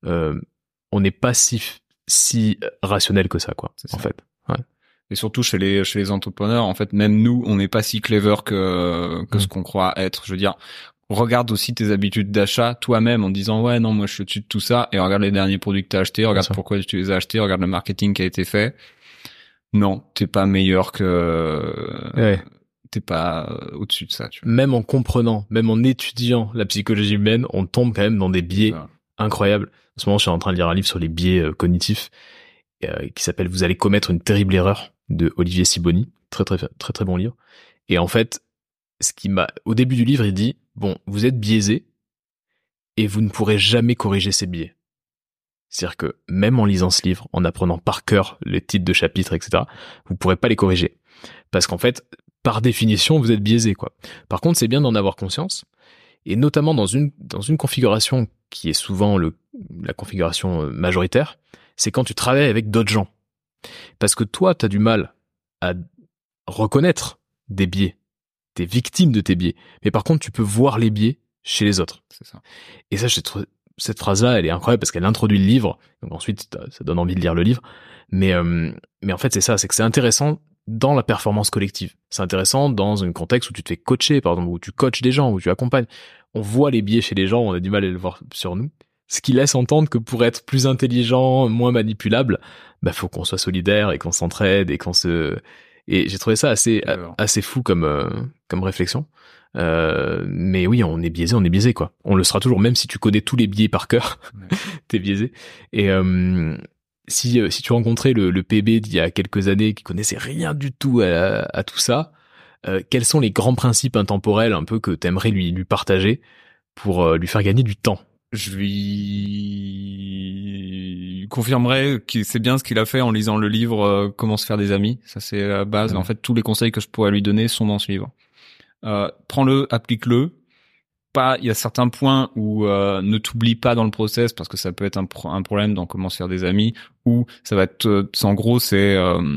on n'est pas si rationnel que ça quoi en fait. Ouais. Et surtout chez les entrepreneurs, en fait, même nous, on n'est pas si clever que ce qu'on croit être. Je veux dire, regarde aussi tes habitudes d'achat toi-même en disant ouais non moi je suis au-dessus de tout ça, et regarde les derniers produits que t'as achetés, regarde pourquoi tu les as achetés, regarde le marketing qui a été fait. Non, t'es pas meilleur que t'es pas au-dessus de ça. Tu vois. Même en comprenant, même en étudiant la psychologie humaine, on tombe quand même dans des biais incroyables. En ce moment, je suis en train de lire un livre sur les biais cognitifs qui s'appelle Vous allez commettre une terrible erreur de Olivier Sibony, très très très très bon livre. Et en fait, au début du livre, il dit bon, vous êtes biaisé et vous ne pourrez jamais corriger ces biais. C'est-à-dire que même en lisant ce livre, en apprenant par cœur les titres de chapitres, etc., vous pourrez pas les corriger. Parce qu'en fait, par définition, vous êtes biaisé, quoi. Par contre, c'est bien d'en avoir conscience. Et notamment dans une configuration qui est souvent la configuration majoritaire, c'est quand tu travailles avec d'autres gens. Parce que toi, t'as du mal à reconnaître des biais. T'es victime de tes biais. Mais par contre, tu peux voir les biais chez les autres. C'est ça. Et ça, cette phrase-là, elle est incroyable parce qu'elle introduit le livre. Donc ensuite, ça donne envie de lire le livre. Mais en fait, c'est ça, c'est que c'est intéressant dans la performance collective. C'est intéressant dans un contexte où tu te fais coacher, par exemple, où tu coaches des gens, où tu accompagnes. On voit les biais chez les gens, on a du mal à les voir sur nous. Ce qui laisse entendre que pour être plus intelligent, moins manipulable, faut qu'on soit solidaire et qu'on s'entraide et et j'ai trouvé ça assez fou comme réflexion. Mais oui, on est biaisé quoi. On le sera toujours, même si tu connais tous les biais par cœur, t'es biaisé. Et si tu rencontrais le PB d'il y a quelques années qui connaissait rien du tout à tout ça, quels sont les grands principes intemporels un peu que t'aimerais lui partager pour lui faire gagner du temps? Je lui confirmerai que c'est bien ce qu'il a fait en lisant le livre Comment se faire des amis. Ça, c'est la base. En fait, tous les conseils que je pourrais lui donner sont dans ce livre. Prends-le, applique-le. Il y a certains points où ne t'oublie pas dans le process parce que ça peut être un problème dans Comment se faire des amis, ou ça va être en gros c'est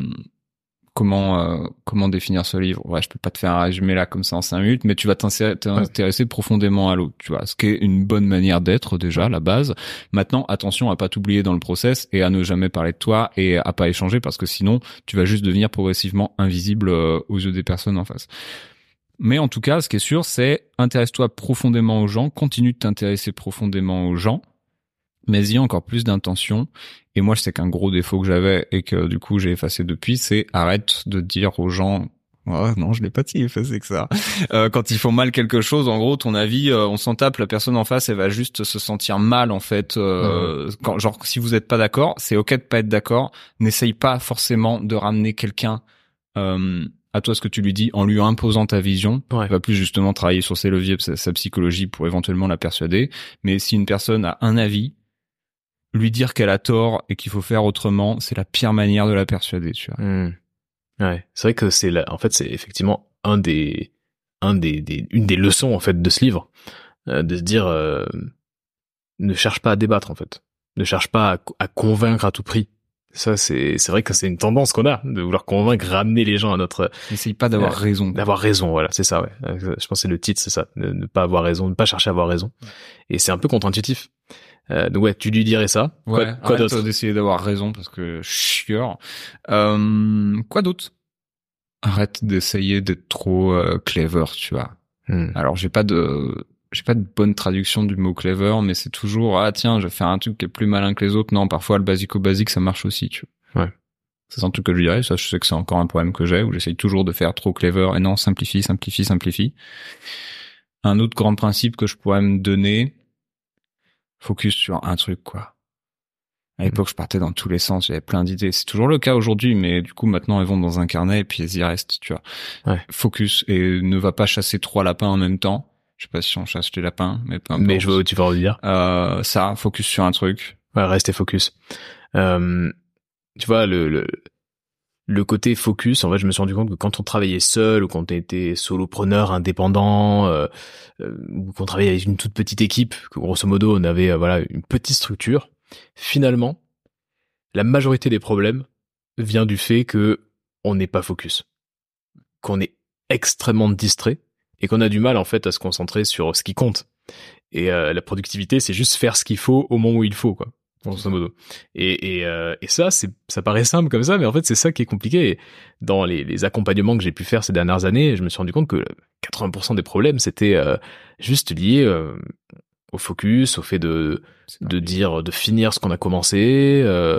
comment définir ce livre. Ouais, je peux pas te faire un résumé là comme ça en 5 minutes, mais tu vas t'intéresser profondément à l'autre, tu vois, ce qui est une bonne manière d'être déjà, la base. Maintenant, attention à pas t'oublier dans le process et à ne jamais parler de toi et à pas échanger parce que sinon, tu vas juste devenir progressivement invisible aux yeux des personnes en face. Mais en tout cas, ce qui est sûr, c'est intéresse-toi profondément aux gens, continue de t'intéresser profondément aux gens, mais y a encore plus d'intention. Et moi, je sais qu'un gros défaut que j'avais et que du coup j'ai effacé depuis, c'est arrête de dire aux gens oh, non, je l'ai pas si effacé que ça. Quand ils font mal quelque chose, en gros, ton avis, on s'en tape, la personne en face, elle va juste se sentir mal en fait. Genre, si vous êtes pas d'accord, c'est ok de pas être d'accord. N'essaye pas forcément de ramener quelqu'un à toi ce que tu lui dis en lui imposant ta vision. Ouais. Il va plus justement travailler sur ses leviers, sa psychologie pour éventuellement la persuader. Mais si une personne a un avis, lui dire qu'elle a tort et qu'il faut faire autrement, c'est la pire manière de la persuader, tu vois. Ouais, c'est vrai que en fait, c'est effectivement une des leçons en fait de ce livre, de se dire ne cherche pas à débattre en fait, ne cherche pas à convaincre à tout prix. Ça, c'est vrai que c'est une tendance qu'on a de vouloir convaincre, ramener les gens à notre. N'essaye pas d'avoir raison. D'avoir raison, voilà, c'est ça. Ouais, je pense que c'est le titre, c'est ça, ne pas avoir raison, ne pas chercher à avoir raison. Ouais. Et c'est un peu contre-intuitif. Donc ouais, tu lui dirais ça. Ouais, Quoi arrête d'autre? d'essayer d'avoir raison parce que chieur. Quoi d'autre? Arrête d'essayer d'être trop clever, tu vois. Alors j'ai pas de bonne traduction du mot clever, mais c'est toujours ah tiens, je vais faire un truc qui est plus malin que les autres. Non, parfois le basique ça marche aussi, tu vois. Ouais. C'est un truc que je dirais, ça je sais que c'est encore un problème que j'ai où j'essaye toujours de faire trop clever et non, simplifie. Un autre grand principe que je pourrais me donner, focus sur un truc quoi. À l'époque, je partais dans tous les sens, j'avais plein d'idées. C'est toujours le cas aujourd'hui, mais du coup, maintenant, elles vont dans un carnet et puis elles y restent, tu vois. Ouais. Focus et ne va pas chasser 3 lapins en même temps. Je sais pas si on chasse les lapins, mais peu importe. Mais je vois où tu vas redire. Ça, focus sur un truc. Ouais, restez focus. Tu vois, le côté focus, en fait, je me suis rendu compte que quand on travaillait seul ou quand on était solopreneur, indépendant, ou qu'on travaillait avec une toute petite équipe, que grosso modo, on avait voilà une petite structure, finalement, la majorité des problèmes vient du fait que on n'est pas focus, qu'on est extrêmement distrait et qu'on a du mal en fait à se concentrer sur ce qui compte. Et la productivité, c'est juste faire ce qu'il faut au moment où il faut, quoi. Grosso modo. Et ça, ça paraît simple comme ça, mais en fait, c'est ça qui est compliqué. Et dans les accompagnements que j'ai pu faire ces dernières années, je me suis rendu compte que 80% des problèmes, c'était juste lié au focus, au fait de finir ce qu'on a commencé,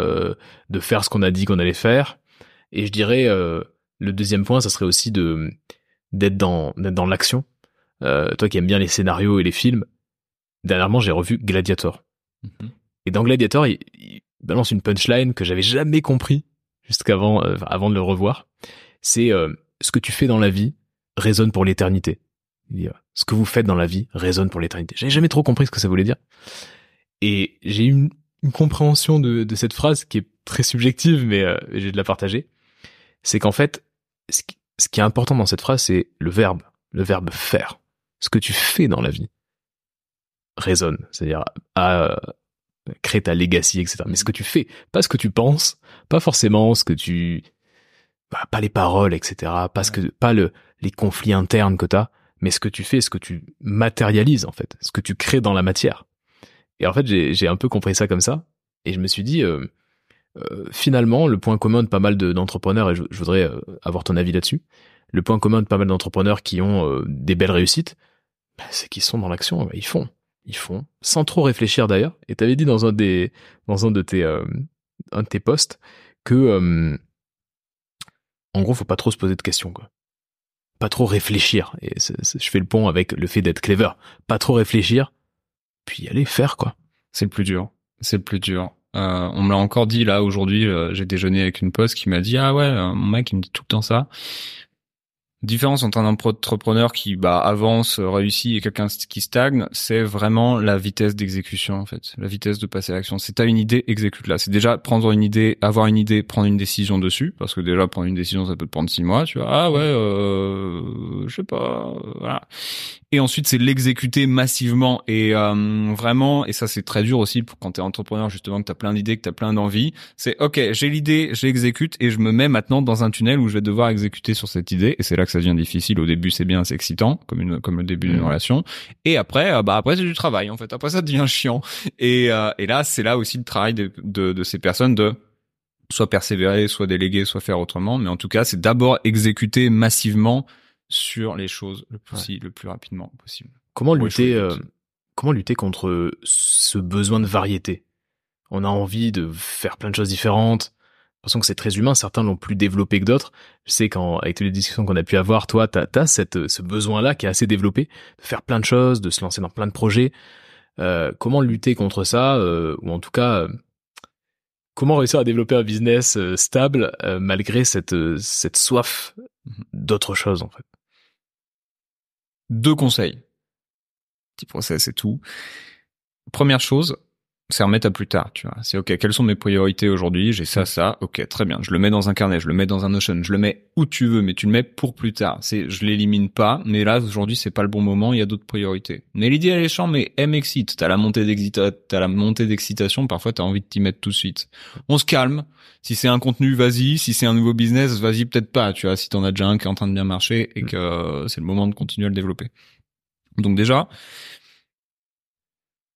de faire ce qu'on a dit qu'on allait faire. Et je dirais, le deuxième point, ça serait aussi d'être dans l'action. Toi qui aimes bien les scénarios et les films, dernièrement, j'ai revu Gladiator. Mm-hmm. Et dans Gladiator, il balance une punchline que j'avais jamais compris jusqu'avant avant de le revoir. C'est ce que tu fais dans la vie résonne pour l'éternité. Il dit, ce que vous faites dans la vie résonne pour l'éternité. J'avais jamais trop compris ce que ça voulait dire. Et j'ai eu une compréhension de cette phrase qui est très subjective, mais j'ai de la partager. C'est qu'en fait, ce qui est important dans cette phrase, c'est le verbe faire. Ce que tu fais dans la vie résonne, c'est-à-dire créer ta legacy, etc. Mais ce que tu fais, pas ce que tu penses, pas forcément ce que tu, pas les paroles, etc. Pas les conflits internes que t'as, mais ce que tu fais, ce que tu matérialises en fait, ce que tu crées dans la matière. Et en fait, j'ai un peu compris ça comme ça, et je me suis dit, finalement, le point commun de pas mal d'entrepreneurs, et je voudrais avoir ton avis là-dessus, le point commun de pas mal d'entrepreneurs qui ont des belles réussites, c'est qu'ils sont dans l'action, ils font sans trop réfléchir d'ailleurs. Et t'avais dit dans un de tes posts que en gros faut pas trop se poser de questions, quoi, pas trop réfléchir. Et je fais le pont avec le fait d'être clever, pas trop réfléchir, puis aller faire, quoi. C'est le plus dur. On me l'a encore dit là aujourd'hui. J'ai déjeuné avec une poste qui m'a dit ah ouais, mon mec il me dit tout le temps ça. Différence entre un entrepreneur qui avance, réussit et quelqu'un qui stagne, c'est vraiment la vitesse d'exécution en fait, la vitesse de passer à l'action. C'est t'as une idée, exécute-la. C'est déjà prendre une idée, avoir une idée, prendre une décision dessus, parce que déjà prendre une décision ça peut te prendre 6 mois, tu vois. Ah ouais, je sais pas, voilà. Et ensuite c'est l'exécuter massivement et vraiment, et ça c'est très dur aussi pour quand t'es entrepreneur justement, que t'as plein d'idées, que t'as plein d'envies. C'est ok, j'ai l'idée, j'exécute et je me mets maintenant dans un tunnel où je vais devoir exécuter sur cette idée et c'est là que ça devient difficile. Au début c'est bien, c'est excitant comme le début d'une relation et après après c'est du travail en fait. Après ça devient chiant et là c'est là aussi le travail de ces personnes de soit persévérer, soit déléguer, soit faire autrement, mais en tout cas c'est d'abord exécuter massivement sur les choses le plus rapidement possible. Comment lutter contre ce besoin de variété? On a envie de faire plein de choses différentes. J'ai l'impression que c'est très humain. Certains l'ont plus développé que d'autres. Je sais avec toutes les discussions qu'on a pu avoir, toi, t'as ce besoin-là qui est assez développé de faire plein de choses, de se lancer dans plein de projets. Comment lutter contre ça, ou en tout cas, comment réussir à développer un business stable malgré cette soif d'autre chose en fait? 2 conseils. Petit process et tout. Première chose, c'est remettre à plus tard, tu vois. C'est ok, quelles sont mes priorités aujourd'hui? J'ai ça, ok, très bien. Je le mets dans un carnet, je le mets dans un Notion, je le mets où tu veux, mais tu le mets pour plus tard. Je l'élimine pas, mais là, aujourd'hui, c'est pas le bon moment, il y a d'autres priorités. Mais l'idée, elle est chiante, mais elle m'excite. T'as la montée d'excitation, parfois t'as envie de t'y mettre tout de suite. On se calme. Si c'est un contenu, vas-y. Si c'est un nouveau business, vas-y, peut-être pas, tu vois. Si t'en as déjà un qui est en train de bien marcher et que c'est le moment de continuer à le développer. Donc déjà,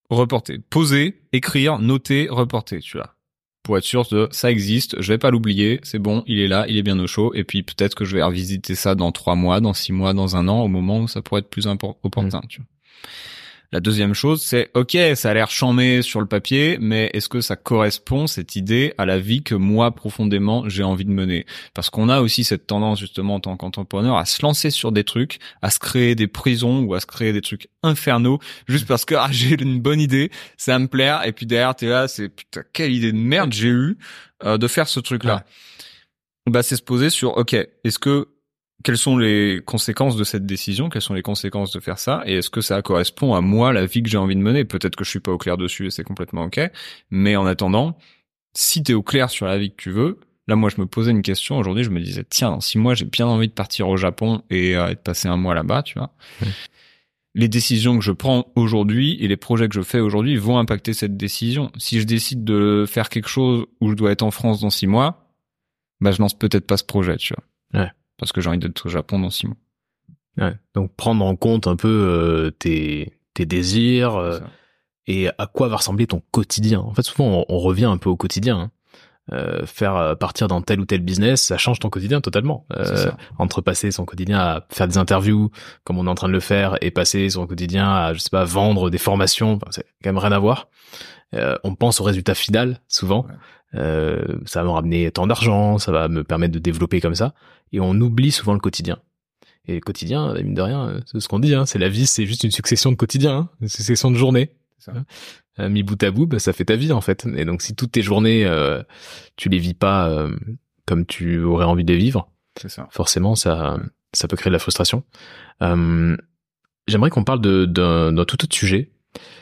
reporter. Poser, écrire, noter, reporter, tu vois. Pour être sûr de ça existe, je vais pas l'oublier, c'est bon, il est là, il est bien au chaud, et puis peut-être que je vais revisiter ça dans 3 mois, dans 6 mois, dans 1 an, au moment où ça pourrait être plus opportun, tu vois. La deuxième chose, c'est, ok, ça a l'air chambé sur le papier, mais est-ce que ça correspond, cette idée, à la vie que moi, profondément, j'ai envie de mener? Parce qu'on a aussi cette tendance, justement, en tant qu'entrepreneur, à se lancer sur des trucs, à se créer des prisons ou à se créer des trucs infernaux, juste parce que, j'ai une bonne idée, ça va me plaire, et puis derrière, t'es là, c'est, putain, quelle idée de merde j'ai eu, de faire ce truc-là. Ouais. Bah, c'est se poser sur, ok, quelles sont les conséquences de cette décision? Quelles sont les conséquences de faire ça? Et est-ce que ça correspond à moi, la vie que j'ai envie de mener? Peut-être que je suis pas au clair dessus et c'est complètement ok. Mais en attendant, si t'es au clair sur la vie que tu veux, là, moi, je me posais une question. Aujourd'hui, je me disais, tiens, dans 6 mois, j'ai bien envie de partir au Japon et de passer 1 mois là-bas, tu vois. Les décisions que je prends aujourd'hui et les projets que je fais aujourd'hui vont impacter cette décision. Si je décide de faire quelque chose où je dois être en France dans 6 mois, bah, je lance peut-être pas ce projet, tu vois. Ouais. Parce que j'ai envie d'être au Japon dans 6 mois. Ouais. Donc prendre en compte un peu tes désirs et à quoi va ressembler ton quotidien. En fait, souvent on revient un peu au quotidien. Faire partir dans tel ou tel business, ça change ton quotidien totalement. Entre passer son quotidien à faire des interviews comme on est en train de le faire et passer son quotidien à, je sais pas, vendre des formations, enfin, c'est quand même rien à voir. On pense au résultat final souvent. Ouais. Ça va me ramener tant d'argent, ça va me permettre de développer comme ça, et on oublie souvent le quotidien. Et le quotidien, mine de rien, c'est ce qu'on dit, hein, c'est la vie, c'est juste une succession de quotidiens, hein, une succession de journées. C'est ça. Mis bout à bout, bah, ça fait ta vie en fait. Et donc si toutes tes journées, tu les vis pas comme tu aurais envie de les vivre, c'est ça. Forcément ça peut créer de la frustration. J'aimerais qu'on parle d'un tout autre sujet.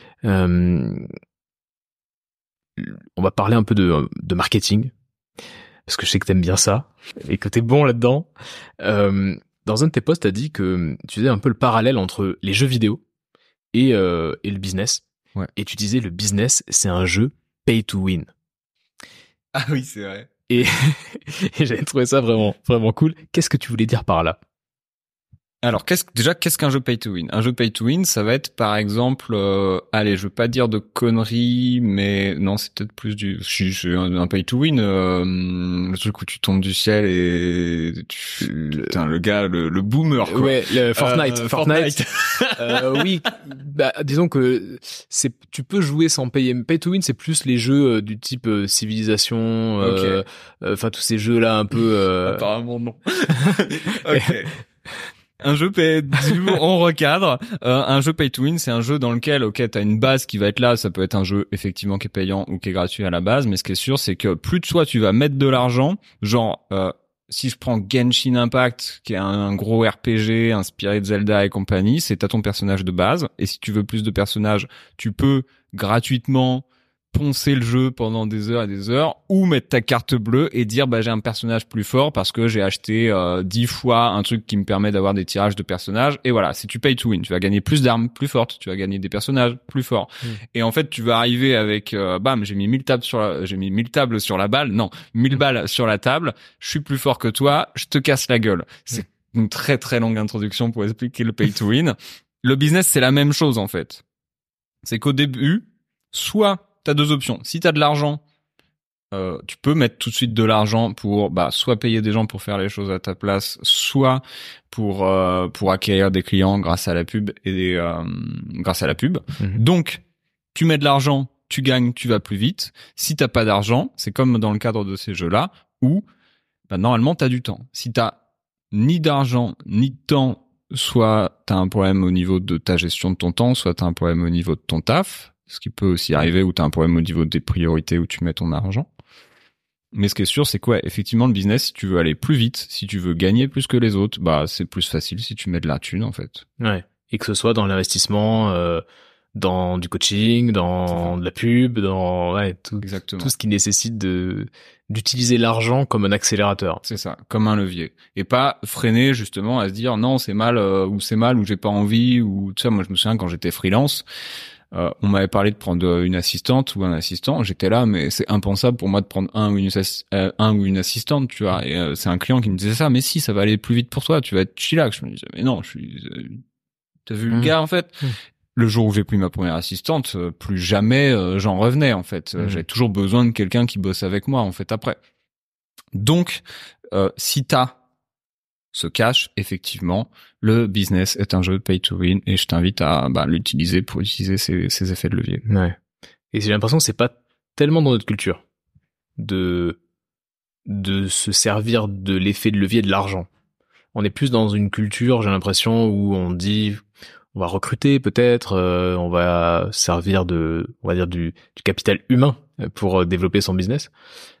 On va parler un peu de marketing, parce que je sais que t'aimes bien ça, et que t'es bon là-dedans. Dans un de tes posts, t'as dit que tu faisais un peu le parallèle entre les jeux vidéo et le business. Ouais. Et tu disais, le business, c'est un jeu pay to win. Ah oui, c'est vrai. Et j'avais trouvé ça vraiment, vraiment cool. Qu'est-ce que tu voulais dire par là? Alors, qu'est-ce qu'un jeu pay to win? Un jeu pay to win, ça va être, par exemple, allez, je veux pas dire de conneries, mais non, c'est peut-être plus c'est un pay to win, le truc où tu tombes du ciel et putain, le gars, le boomer, quoi. Ouais, le Fortnite. Oui, bah, disons que tu peux jouer sans payer. Pay to win, c'est plus les jeux du type civilisation, enfin, tous ces jeux-là un peu, Apparemment, non. Ok. Un jeu on recadre. Un jeu pay to win, c'est un jeu dans lequel, t'as une base qui va être là. Ça peut être un jeu effectivement qui est payant ou qui est gratuit à la base, mais ce qui est sûr, c'est que plus de toi tu vas mettre de l'argent, genre si je prends Genshin Impact, qui est un gros RPG inspiré de Zelda et compagnie, t'as ton personnage de base, et si tu veux plus de personnages, tu peux gratuitement poncer le jeu pendant des heures et des heures, ou mettre ta carte bleue et dire bah j'ai un personnage plus fort parce que j'ai acheté 10 fois un truc qui me permet d'avoir des tirages de personnages. Et voilà, si tu pay to win, tu vas gagner plus d'armes plus fortes, tu vas gagner des personnages plus forts. Et en fait, tu vas arriver avec bam, j'ai mis 1000 tables sur la balle, non, 1000 balles sur la table, je suis plus fort que toi, je te casse la gueule. C'est une très très longue introduction pour expliquer le pay to win. Le business, c'est la même chose en fait. C'est qu'au début, soit t'as 2 options. Si t'as de l'argent, tu peux mettre tout de suite de l'argent pour soit payer des gens pour faire les choses à ta place, soit pour acquérir des clients grâce à la pub grâce à la pub. Donc tu mets de l'argent, tu gagnes, tu vas plus vite. Si t'as pas d'argent, c'est comme dans le cadre de ces jeux-là où normalement t'as du temps. Si t'as ni d'argent ni de temps, soit t'as un problème au niveau de ta gestion de ton temps, soit t'as un problème au niveau de ton taf. Ce qui peut aussi arriver où tu as un problème au niveau des priorités où tu mets ton argent. Mais ce qui est sûr, c'est que effectivement, le business, si tu veux aller plus vite, si tu veux gagner plus que les autres, c'est plus facile si tu mets de la thune, en fait. Ouais. Et que ce soit dans l'investissement, dans du coaching, dans de la pub, dans tout ce qui nécessite d'utiliser l'argent comme un accélérateur. C'est ça, comme un levier. Et pas freiner justement à se dire non, c'est mal ou j'ai pas envie ou tu sais, moi je me souviens quand j'étais freelance, on m'avait parlé de prendre une assistante ou un assistant. J'étais là, mais c'est impensable pour moi de prendre un ou une assistante, tu vois. Et c'est un client qui me disait ça, mais si, ça va aller plus vite pour toi, tu vas être chillax. Je me disais, mais non, t'as vu le gars en fait. le jour où j'ai pris ma première assistante, plus jamais j'en revenais en fait. J'avais toujours besoin de quelqu'un qui bosse avec moi en fait après. Donc, si t'as ce cash, effectivement, le business est un jeu de pay to win et je t'invite à l'utiliser pour utiliser ces effets de levier. Ouais. Et j'ai l'impression que c'est pas tellement dans notre culture de se servir de l'effet de levier de l'argent. On est plus dans une culture, j'ai l'impression, où on dit on va recruter peut-être, on va servir on va dire du capital humain pour développer son business.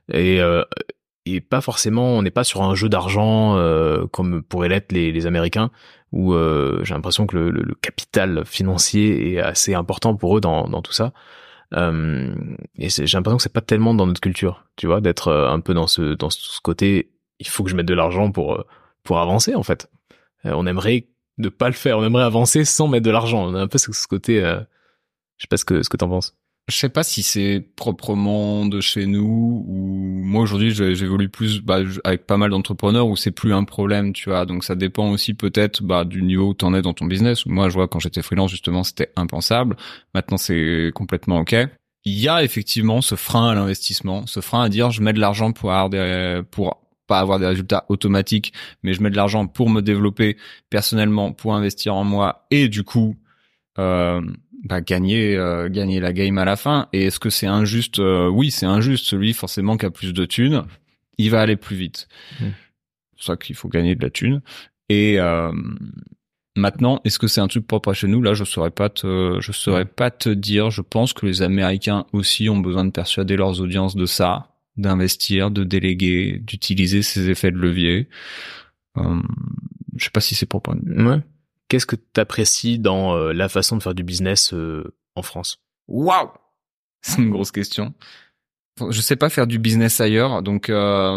Et pas forcément, on n'est pas sur un jeu d'argent comme pourraient l'être les Américains, où j'ai l'impression que le capital financier est assez important pour eux dans tout ça. Et j'ai l'impression que c'est pas tellement dans notre culture, tu vois, d'être un peu dans ce côté, il faut que je mette de l'argent pour avancer en fait. On aimerait ne pas le faire, on aimerait avancer sans mettre de l'argent. On a un peu ce côté, je sais pas ce que t'en penses. Je sais pas si c'est proprement de chez nous ou moi aujourd'hui j'évolue plus avec pas mal d'entrepreneurs où c'est plus un problème, tu vois. Donc ça dépend aussi peut-être du niveau où t'en es dans ton business. Moi je vois quand j'étais freelance justement c'était impensable. Maintenant c'est complètement ok. Il y a effectivement ce frein à l'investissement, ce frein à dire je mets de l'argent pour pas avoir des résultats automatiques, mais je mets de l'argent pour me développer personnellement, pour investir en moi et du coup gagner la game à la fin. Et est-ce que c'est injuste? Oui, c'est injuste. Celui forcément qui a plus de thunes, il va aller plus vite. C'est pour ça qu'il faut gagner de la thune. Et maintenant, est-ce que c'est un truc propre à chez nous? Là, je saurais pas te dire. Je pense que les Américains aussi ont besoin de persuader leurs audiences de ça, d'investir, de déléguer, d'utiliser ces effets de levier. Je sais pas si c'est propre à nous. Ouais. Qu'est-ce que t'apprécies dans la façon de faire du business en France? Waouh, c'est une grosse question. Je sais pas faire du business ailleurs, donc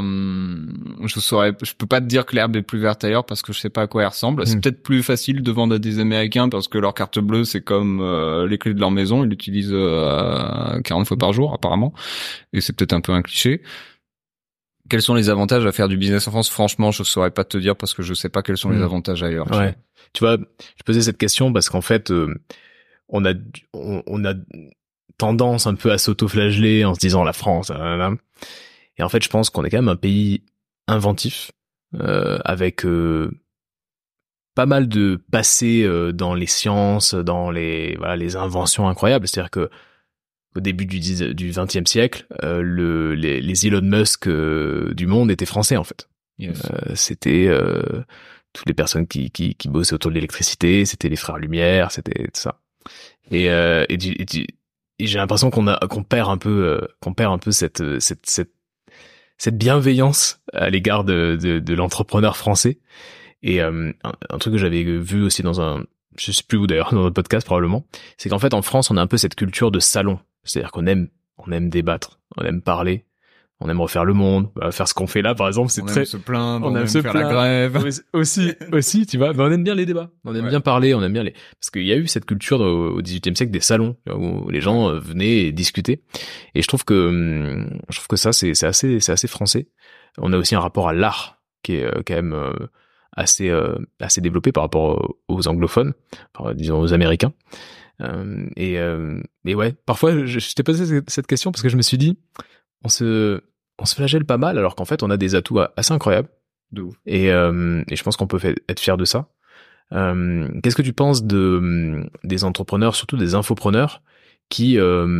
je peux pas te dire que l'herbe est plus verte ailleurs parce que je sais pas à quoi elle ressemble. C'est peut-être plus facile de vendre à des Américains parce que leur carte bleue c'est comme les clés de leur maison, ils l'utilisent 40 fois par jour apparemment, et c'est peut-être un peu un cliché. Quels sont les avantages à faire du business en France? Franchement, je saurais pas te dire parce que je sais pas quels sont les avantages ailleurs. Ouais. Tu vois, je posais cette question parce qu'en fait, on a tendance un peu à s'auto-flageller en se disant la France. Et en fait, je pense qu'on est quand même un pays inventif avec pas mal de passé dans les sciences, dans les inventions incroyables. C'est-à-dire que au début du 20e siècle, les Elon Musk du monde étaient français en fait. Yes. C'était toutes les personnes qui bossaient autour de l'électricité, c'était les frères Lumière, c'était tout ça. Et j'ai l'impression qu'on perd un peu cette bienveillance à l'égard de l'entrepreneur français. Et un truc que j'avais vu aussi je sais plus où d'ailleurs, dans notre podcast probablement, c'est qu'en fait en France on a un peu cette culture de salon. C'est-à-dire qu'on aime débattre, on aime parler, on aime refaire le monde, faire ce qu'on fait là par exemple, c'est aime se plaindre, on aime faire la grève. Aussi, tu vois, mais on aime bien les débats, on aime bien parler, on aime bien parce qu'il y a eu cette culture au XVIIIe siècle des salons où les gens venaient discuter. Et je trouve que ça c'est assez français. On a aussi un rapport à l'art qui est quand même assez développé par rapport aux anglophones, disons aux Américains. Et ouais, parfois je t'ai posé cette question parce que je me suis dit on se flagelle pas mal alors qu'en fait on a des atouts assez incroyables. De ouf. Et je pense qu'on peut être fier de ça. Qu'est-ce que tu penses des entrepreneurs, surtout des infopreneurs qui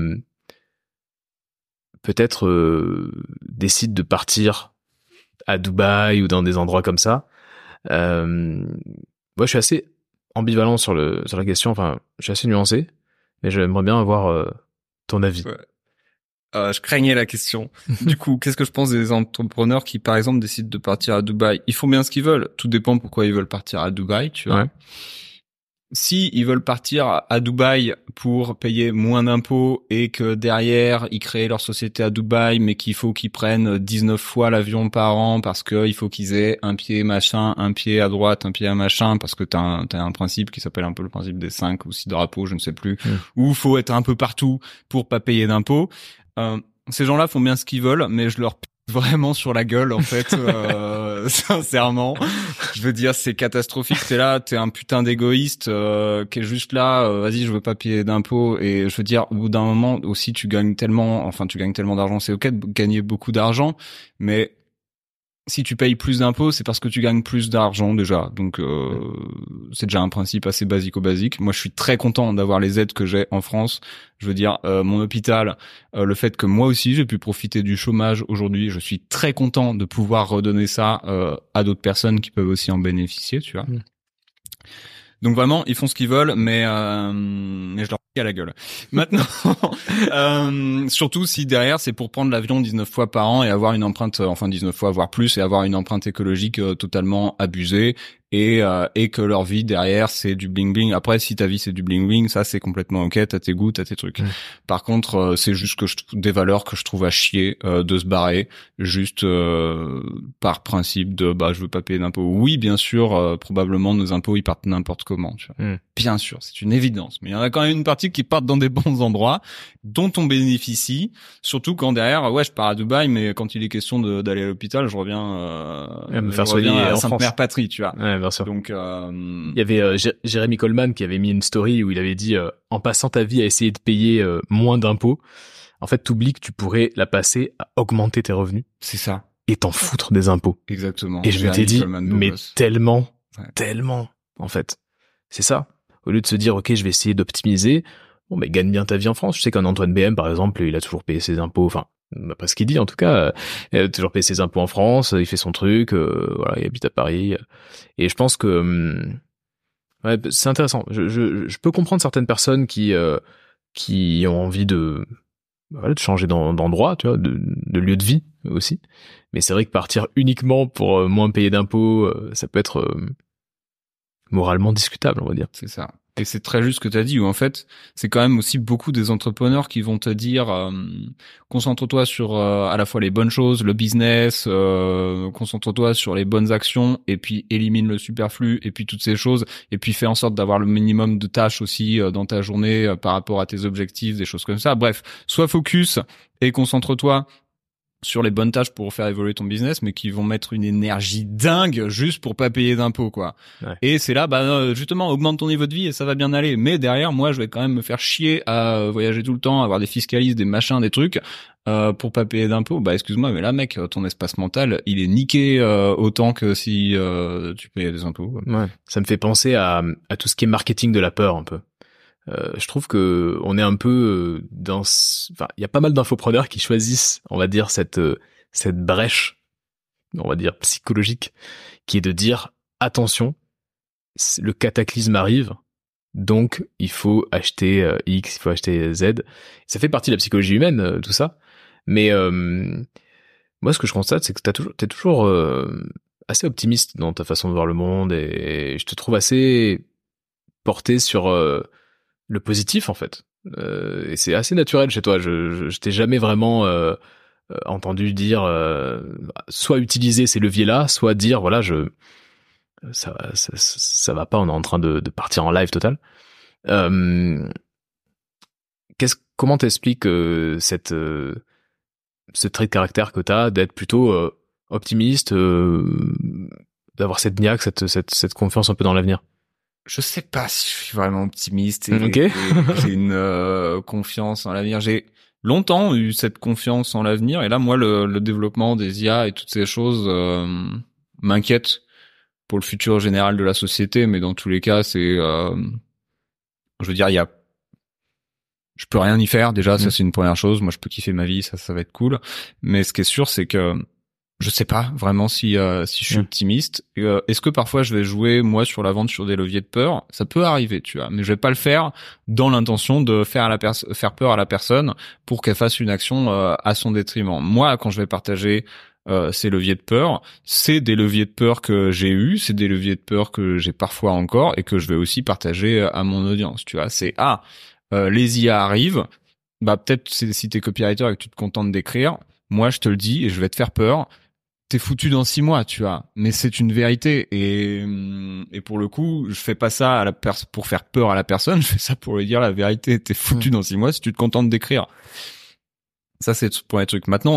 peut-être décident de partir à Dubaï ou dans des endroits comme ça? Moi je suis assez ambivalent sur la question, enfin je suis assez nuancé, mais j'aimerais bien avoir ton avis. Ouais. Je craignais la question. Du coup, qu'est-ce que je pense des entrepreneurs qui, par exemple, décident de partir à Dubaï? Ils font bien ce qu'ils veulent. Tout dépend pourquoi ils veulent partir à Dubaï, tu vois. Ouais. Si ils veulent partir à Dubaï pour payer moins d'impôts et que derrière ils créent leur société à Dubaï, mais qu'il faut qu'ils prennent 19 fois l'avion par an parce que il faut qu'ils aient un pied machin, un pied à droite, un pied à machin, parce que t'as un principe qui s'appelle un peu le principe des 5 ou 6 drapeaux, je ne sais plus, où faut être un peu partout pour pas payer d'impôts. Ces gens-là font bien ce qu'ils veulent, mais je leur vraiment sur la gueule, en fait, sincèrement. Je veux dire, c'est catastrophique. T'es un putain d'égoïste qui est juste là, vas-y, je veux pas payer d'impôts. Et je veux dire, au bout d'un moment aussi, tu gagnes tellement d'argent. C'est ok de gagner beaucoup d'argent, mais si tu payes plus d'impôts, c'est parce que tu gagnes plus d'argent déjà. Donc c'est déjà un principe assez basique. Moi, je suis très content d'avoir les aides que j'ai en France. Je veux dire, mon hôpital, le fait que moi aussi j'ai pu profiter du chômage aujourd'hui, je suis très content de pouvoir redonner ça à d'autres personnes qui peuvent aussi en bénéficier, tu vois. Donc vraiment, ils font ce qu'ils veulent, mais je leur pique à la gueule. Maintenant, surtout si derrière c'est pour prendre l'avion 19 fois par an et avoir une empreinte, 19 fois voire plus, et avoir une empreinte écologique totalement abusée, et que leur vie derrière c'est du bling bling. Après, si ta vie c'est du bling bling, ça c'est complètement ok, t'as tes goûts, t'as tes trucs. Par contre, c'est juste que des valeurs que je trouve à chier de se barrer juste par principe de je veux pas payer d'impôts. Oui, bien sûr, probablement nos impôts ils partent n'importe comment, tu vois. Bien sûr, c'est une évidence, mais il y en a quand même une partie qui partent dans des bons endroits dont on bénéficie, surtout quand derrière je pars à Dubaï, mais quand il est question d'aller à l'hôpital, je reviens me faire soigner à en Sainte-Mère Patrie, tu vois. Ouais, bien sûr. Donc il y avait Jérémy Coleman qui avait mis une story où il avait dit en passant ta vie à essayer de payer moins d'impôts, en fait t'oublies que tu pourrais la passer à augmenter tes revenus. C'est ça. Et t'en foutre des impôts. Exactement. Et je m'étais dit mais tellement en fait. C'est ça. Au lieu de se dire ok, je vais essayer d'optimiser, gagne bien ta vie en France. Je sais qu'un Antoine BM par exemple, il a toujours payé ses impôts, enfin après ce qu'il dit en tout cas, il a toujours payé ses impôts en France, il fait son truc, voilà, il habite à Paris, et je pense que c'est intéressant. Je peux comprendre certaines personnes qui ont envie de changer d'endroit, tu vois, de lieu de vie aussi, mais c'est vrai que partir uniquement pour moins payer d'impôts, ça peut être moralement discutable, on va dire. C'est ça. Et c'est très juste ce que tu as dit, où en fait, c'est quand même aussi beaucoup des entrepreneurs qui vont te dire concentre-toi sur à la fois les bonnes choses, le business, concentre-toi sur les bonnes actions, et puis élimine le superflu, et puis toutes ces choses, et puis fais en sorte d'avoir le minimum de tâches aussi dans ta journée par rapport à tes objectifs, des choses comme ça. Bref, sois focus et concentre-toi sur les bonnes tâches pour faire évoluer ton business, mais qui vont mettre une énergie dingue juste pour pas payer d'impôts, quoi. Ouais. Et c'est là, justement, augmente ton niveau de vie et ça va bien aller. Mais derrière, moi, je vais quand même me faire chier à voyager tout le temps, avoir des fiscalistes, des machins, des trucs, pour pas payer d'impôts. Excuse-moi, mais là, mec, ton espace mental, il est niqué autant que si tu payais des impôts. Ouais. Ça me fait penser à tout ce qui est marketing de la peur, un peu. Je trouve que on est un peu il y a pas mal d'infopreneurs qui choisissent, on va dire, cette brèche, on va dire psychologique, qui est de dire attention, le cataclysme arrive, donc il faut acheter X, il faut acheter Z. Ça fait partie de la psychologie humaine, tout ça. Mais moi, ce que je constate, c'est que t'es toujours assez optimiste dans ta façon de voir le monde, et je te trouve assez porté sur le positif, en fait. Et c'est assez naturel chez toi. Je t'ai jamais vraiment entendu dire soit utiliser ces leviers-là, soit dire voilà, ça va pas, on est en train de partir en live total. Comment t'expliques ce trait de caractère que t'as d'être plutôt optimiste, d'avoir cette niaque, cette confiance un peu dans l'avenir? Je sais pas si je suis vraiment optimiste et j'ai une confiance en l'avenir. J'ai longtemps eu cette confiance en l'avenir, et là, moi, le développement des IA et toutes ces choses m'inquiètent pour le futur général de la société. Mais dans tous les cas, c'est, je veux dire, je peux rien y faire. Déjà, ça c'est une première chose. Moi, je peux kiffer ma vie, ça va être cool. Mais ce qui est sûr, c'est que je sais pas vraiment si je suis optimiste. Est-ce que parfois je vais jouer moi sur la vente sur des leviers de peur? Ça peut arriver, tu vois, mais je vais pas le faire dans l'intention de faire peur à la personne pour qu'elle fasse une action à son détriment. Moi, quand je vais partager ces leviers de peur, c'est des leviers de peur que j'ai eus, c'est des leviers de peur que j'ai parfois encore et que je vais aussi partager à mon audience, tu vois. C'est les IA arrivent, peut-être si t'es copywriter et que tu te contentes d'écrire, moi je te le dis et je vais te faire peur. T'es foutu dans 6 mois, tu vois. Mais c'est une vérité. Et pour le coup, je fais pas ça pour faire peur à la personne. Je fais ça pour lui dire la vérité. T'es foutu dans 6 mois si tu te contentes d'écrire. Ça, c'est pour les trucs. Maintenant,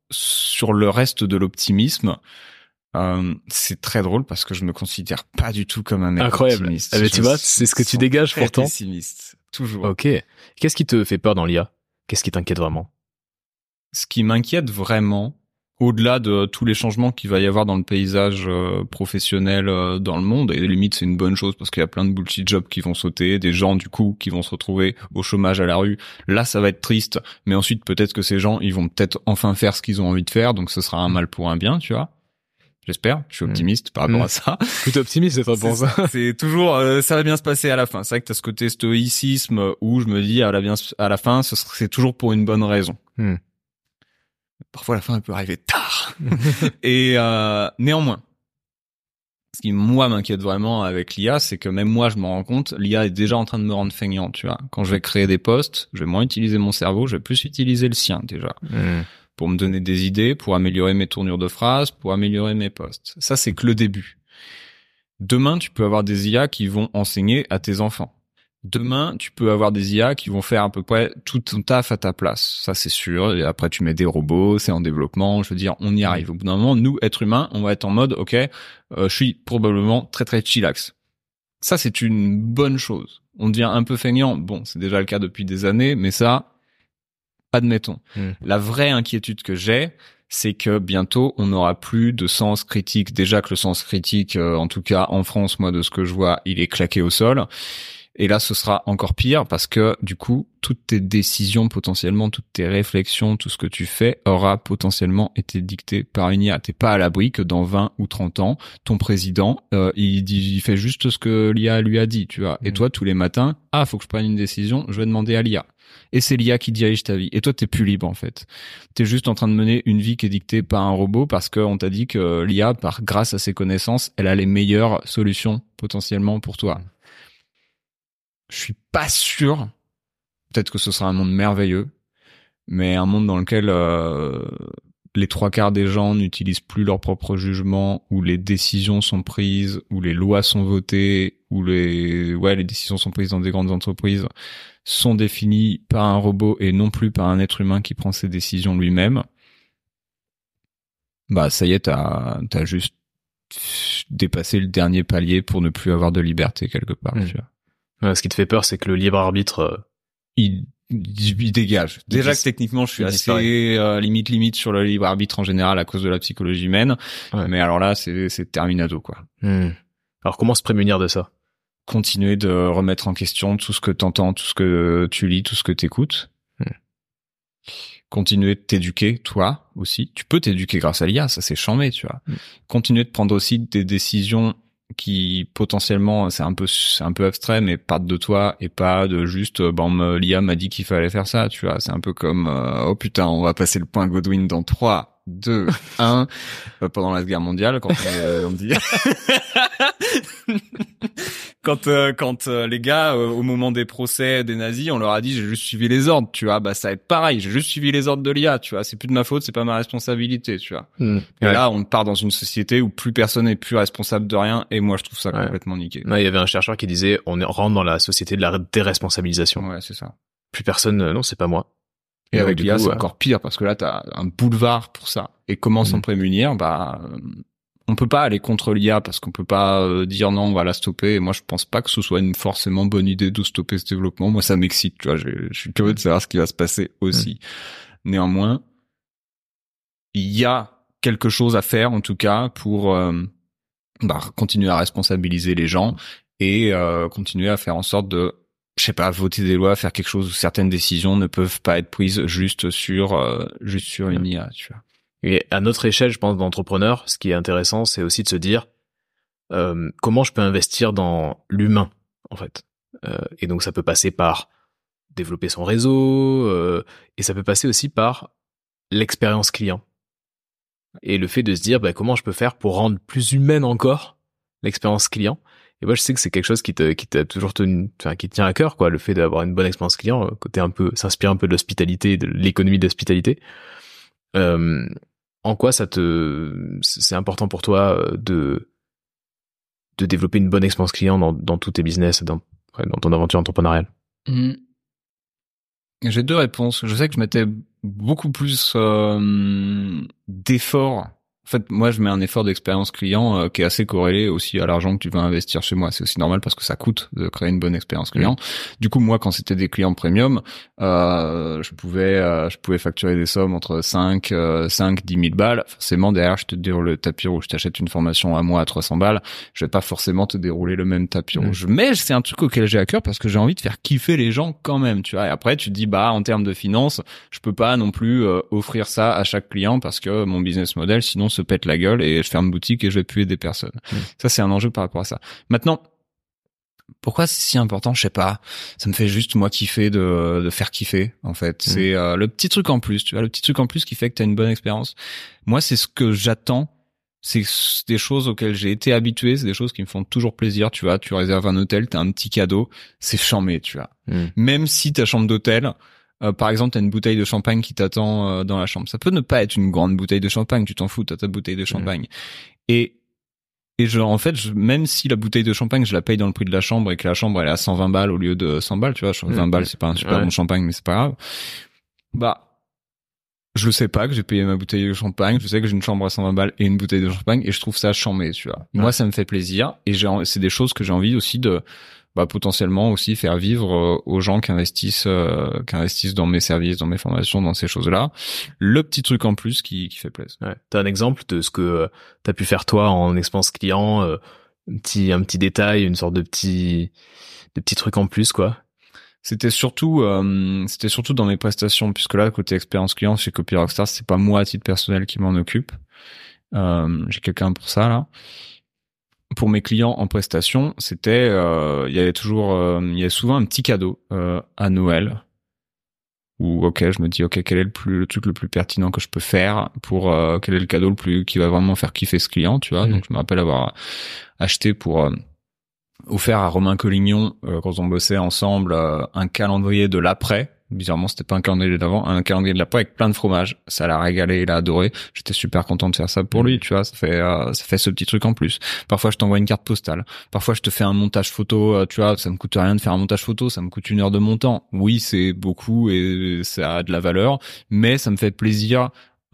sur le reste de l'optimisme, c'est très drôle parce que je me considère pas du tout comme un mec incroyable. optimiste. Ah, mais tu vois, c'est ce que tu dégages pourtant. Pessimiste, toujours. Ok. Qu'est-ce qui te fait peur dans l'IA? Qu'est-ce qui t'inquiète vraiment? Ce qui m'inquiète vraiment, au-delà de tous les changements qu'il va y avoir dans le paysage professionnel dans le monde, et limite c'est une bonne chose parce qu'il y a plein de bullshit jobs qui vont sauter, des gens du coup qui vont se retrouver au chômage à la rue. Là ça va être triste, mais ensuite peut-être que ces gens ils vont peut-être enfin faire ce qu'ils ont envie de faire, donc ce sera un mal pour un bien, tu vois. J'espère, je suis optimiste par rapport à ça. Plutôt optimiste cette réponse. C'est toujours ça va bien se passer à la fin. C'est vrai que t'as ce côté stoïcisme où je me dis à la fin c'est toujours pour une bonne raison. Parfois la fin elle peut arriver tard. Et néanmoins, ce qui moi m'inquiète vraiment avec l'IA, c'est que même moi je m'en rends compte, l'IA est déjà en train de me rendre feignant, tu vois. Quand je vais créer des posts, je vais moins utiliser mon cerveau, je vais plus utiliser le sien déjà. Pour me donner des idées, pour améliorer mes tournures de phrases, pour améliorer mes posts. Ça, c'est que le début. Demain, tu peux avoir des IA qui vont enseigner à tes enfants. Demain, tu peux avoir des IA qui vont faire à peu près tout ton taf à ta place. Ça, c'est sûr. Et après, tu mets des robots, c'est en développement. Je veux dire, on y arrive. Au bout d'un moment, nous, êtres humains, on va être en mode, ok, je suis probablement très, très chillax. Ça, c'est une bonne chose. On devient un peu feignant. Bon, c'est déjà le cas depuis des années, mais ça, admettons. La vraie inquiétude que j'ai, c'est que bientôt, on n'aura plus de sens critique. Déjà que le sens critique, en tout cas en France, moi, de ce que je vois, il est claqué au sol. Et là, ce sera encore pire parce que, du coup, toutes tes décisions, potentiellement, toutes tes réflexions, tout ce que tu fais aura potentiellement été dicté par une IA. T'es pas à l'abri que dans 20 ou 30 ans, ton président, il fait juste ce que l'IA lui a dit, tu vois. Et toi, tous les matins, faut que je prenne une décision, je vais demander à l'IA. Et c'est l'IA qui dirige ta vie. Et toi, t'es plus libre, en fait. T'es juste en train de mener une vie qui est dictée par un robot parce qu'on t'a dit que l'IA, grâce à ses connaissances, elle a les meilleures solutions, potentiellement, pour toi. Je suis pas sûr. Peut-être que ce sera un monde merveilleux, mais un monde dans lequel les 3/4 des gens n'utilisent plus leur propre jugement, où les décisions sont prises, où les lois sont votées, où les décisions sont prises dans des grandes entreprises, sont définies par un robot et non plus par un être humain qui prend ses décisions lui-même. Bah ça y est, t'as juste dépassé le dernier palier pour ne plus avoir de liberté quelque part. Tu vois. Ce qui te fait peur, c'est que le libre arbitre, il dégage. Déjà que techniquement, je suis assez limite sur le libre arbitre en général à cause de la psychologie humaine. Ouais. Mais alors là, c'est terminado, quoi. Alors comment se prémunir de ça? Continuer de remettre en question tout ce que t'entends, tout ce que tu lis, tout ce que t'écoutes. Continuer de t'éduquer, toi aussi. Tu peux t'éduquer grâce à l'IA, ça c'est chambé, tu vois. Continuer de prendre aussi des décisions qui potentiellement c'est un peu abstrait mais partent de toi et pas de juste l'IA m'a dit qu'il fallait faire ça, tu vois. C'est un peu comme oh putain, on va passer le point Godwin dans 3 2 1 pendant la Seconde Guerre mondiale quand on dit quand les gars au moment des procès des nazis, on leur a dit j'ai juste suivi les ordres, tu vois. Bah ça va être pareil, j'ai juste suivi les ordres de l'IA, tu vois. C'est plus de ma faute, c'est pas ma responsabilité, tu vois. Et là on part dans une société où plus personne n'est plus responsable de rien et moi je trouve ça complètement niqué. Il y avait un chercheur qui disait on rentre dans la société de la déresponsabilisation. Ouais, c'est ça. Plus personne non, c'est pas moi. Et avec l'IA, c'est encore pire parce que là t'as un boulevard pour ça. Et comment s'en prémunir? On peut pas aller contre l'IA parce qu'on peut pas dire non, on va la stopper. Et moi, je pense pas que ce soit une forcément bonne idée de stopper ce développement. Moi, ça m'excite, tu vois. Je suis curieux de savoir ce qui va se passer aussi. Néanmoins, il y a quelque chose à faire, en tout cas, pour continuer à responsabiliser les gens et continuer à faire en sorte de, je sais pas, voter des lois, faire quelque chose où certaines décisions ne peuvent pas être prises juste sur une IA, tu vois. Et à notre échelle, je pense, d'entrepreneur, ce qui est intéressant, c'est aussi de se dire comment je peux investir dans l'humain, en fait. Et donc, ça peut passer par développer son réseau, et ça peut passer aussi par l'expérience client. Et le fait de se dire comment je peux faire pour rendre plus humaine encore l'expérience client. Et moi, je sais que c'est quelque chose qui t'a toujours tenu, enfin, qui te tient à cœur, quoi, le fait d'avoir une bonne expérience client, côté un peu, s'inspire un peu de l'hospitalité, de l'économie d'hospitalité. En quoi c'est important pour toi de développer une bonne expérience client dans tous tes business, dans ton aventure entrepreneuriale? J'ai deux réponses. Je sais que je mettais beaucoup plus d'efforts. En fait, moi, je mets un effort d'expérience client qui est assez corrélé aussi à l'argent que tu vas investir chez moi. C'est aussi normal parce que ça coûte de créer une bonne expérience client. Du coup, moi, quand c'était des clients premium, je pouvais facturer des sommes entre 5, 10 000 balles. Forcément, derrière, je te déroule le tapis rouge. Je t'achète une formation à moi à 300 balles. Je vais pas forcément te dérouler le même tapis rouge. Mais c'est un truc auquel j'ai à cœur parce que j'ai envie de faire kiffer les gens quand même, tu vois. Et après, tu te dis, en termes de finances, je peux pas non plus offrir ça à chaque client parce que mon business model, sinon, se pète la gueule et je ferme boutique et je vais plus aider personne. Ça, c'est un enjeu par rapport à ça. Maintenant, pourquoi c'est si important? Je sais pas. Ça me fait juste moi kiffer de faire kiffer, en fait. C'est le petit truc en plus, tu vois, le petit truc en plus qui fait que t'as une bonne expérience. Moi, c'est ce que j'attends. C'est des choses auxquelles j'ai été habitué, c'est des choses qui me font toujours plaisir, tu vois. Tu réserves un hôtel, t'as un petit cadeau, c'est charmé, tu vois. Même si ta chambre d'hôtel, par exemple, t'as une bouteille de champagne qui t'attend dans la chambre. Ça peut ne pas être une grande bouteille de champagne, tu t'en fous, t'as ta bouteille de champagne. Et genre, en fait, même si la bouteille de champagne, je la paye dans le prix de la chambre et que la chambre, elle est à 120 balles au lieu de 100 balles, tu vois, 20 balles, c'est pas un super bon champagne, mais c'est pas grave. Je le sais pas que j'ai payé ma bouteille de champagne, je sais que j'ai une chambre à 120 balles et une bouteille de champagne et je trouve ça charmé, tu vois. Moi, ça me fait plaisir et c'est des choses que j'ai envie aussi de potentiellement aussi faire vivre aux gens qui investissent dans mes services, dans mes formations, dans ces choses-là. Le petit truc en plus qui fait plaisir. Ouais. T'as un exemple de ce que t'as pu faire toi en expérience client, un petit détail, une sorte de petit truc en plus, quoi. C'était surtout dans mes prestations, puisque là, côté expérience client chez Copy Rockstar, c'est pas moi à titre personnel qui m'en occupe. J'ai quelqu'un pour ça, là. Pour mes clients en prestation, c'était, il y avait souvent un petit cadeau, à Noël. Où, je me dis, quel est le truc le plus pertinent que je peux faire pour, quel est le cadeau qui va vraiment faire kiffer ce client, tu vois. Donc, je me rappelle avoir acheté offert à Romain Collignon, quand on bossait ensemble, un calendrier de l'après. Bizarrement, c'était pas un calendrier d'avant, un calendrier de l'après avec plein de fromages. Ça l'a régalé, il a adoré. J'étais super content de faire ça pour lui, tu vois. Ça fait ce petit truc en plus. Parfois, je t'envoie une carte postale. Parfois, je te fais un montage photo, tu vois. Ça me coûte rien de faire un montage photo. Ça me coûte 1 heure de mon temps. Oui, c'est beaucoup et ça a de la valeur, mais ça me fait plaisir,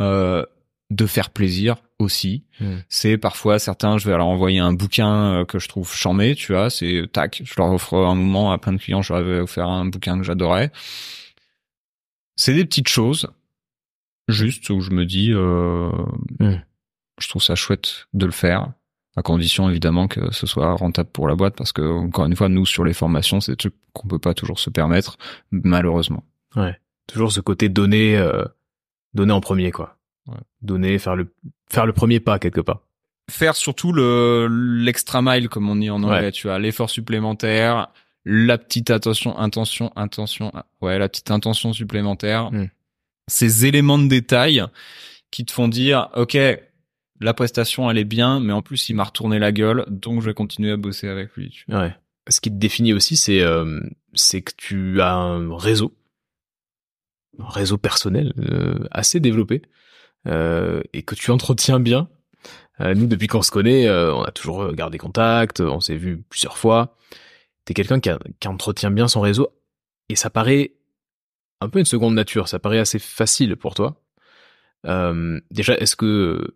de faire plaisir aussi. C'est parfois certains, je vais leur envoyer un bouquin que je trouve charmé, tu vois, c'est tac, je leur offre un moment à plein de clients, je leur avais offert un bouquin que j'adorais. C'est des petites choses juste où je me dis je trouve ça chouette de le faire, à condition évidemment que ce soit rentable pour la boîte, parce que encore une fois, nous sur les formations, c'est des trucs qu'on peut pas toujours se permettre, malheureusement. Ouais, toujours ce côté donner en premier, quoi. Ouais. Donner, faire le premier pas quelque part. Faire surtout l'extra mile, comme on dit en anglais, tu vois, l'effort supplémentaire, la petite intention, la petite intention supplémentaire. Ces éléments de détail qui te font dire, la prestation elle est bien, mais en plus il m'a retourné la gueule, donc je vais continuer à bosser avec lui. Tu vois. Ouais. Ce qui te définit aussi, c'est que tu as un réseau personnel assez développé. Et que tu entretiens bien. Nous, depuis qu'on se connaît, on a toujours gardé contact, on s'est vu plusieurs fois. T'es quelqu'un qui entretient bien son réseau, et ça paraît un peu une seconde nature, ça paraît assez facile pour toi. Déjà, est-ce que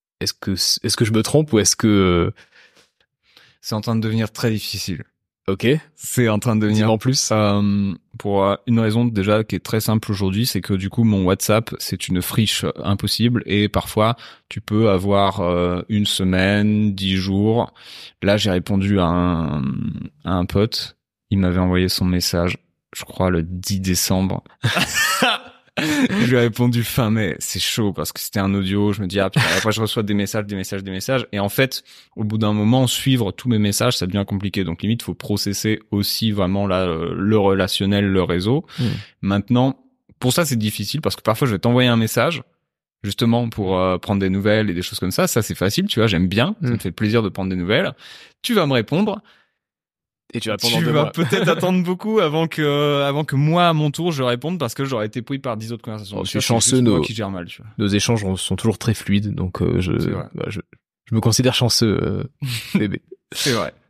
je me trompe, ou est-ce que c'est en train de devenir très difficile? Ok. C'est en train de devenir en plus. Pour une raison déjà qui est très simple aujourd'hui, c'est que du coup mon WhatsApp c'est une friche impossible, et parfois tu peux avoir 1 semaine, 10 jours. Là j'ai répondu à un pote, il m'avait envoyé son message, je crois le 10 décembre. Je lui ai répondu fin mai. C'est chaud parce que c'était un audio. Je me dis, putain, après je reçois des messages. Et en fait, au bout d'un moment, suivre tous mes messages, ça devient compliqué. Donc limite, faut processer aussi vraiment là, le relationnel, le réseau. Maintenant, pour ça, c'est difficile parce que parfois, je vais t'envoyer un message, justement, pour prendre des nouvelles et des choses comme ça. Ça, c'est facile, tu vois, j'aime bien. Ça me fait plaisir de prendre des nouvelles. Tu vas me répondre. Et tu vas peut-être attendre beaucoup avant que moi à mon tour je réponde, parce que j'aurais été pris par 10 autres conversations. Je suis chanceux, nos échanges sont toujours très fluides, donc je me considère chanceux, bébé. C'est vrai.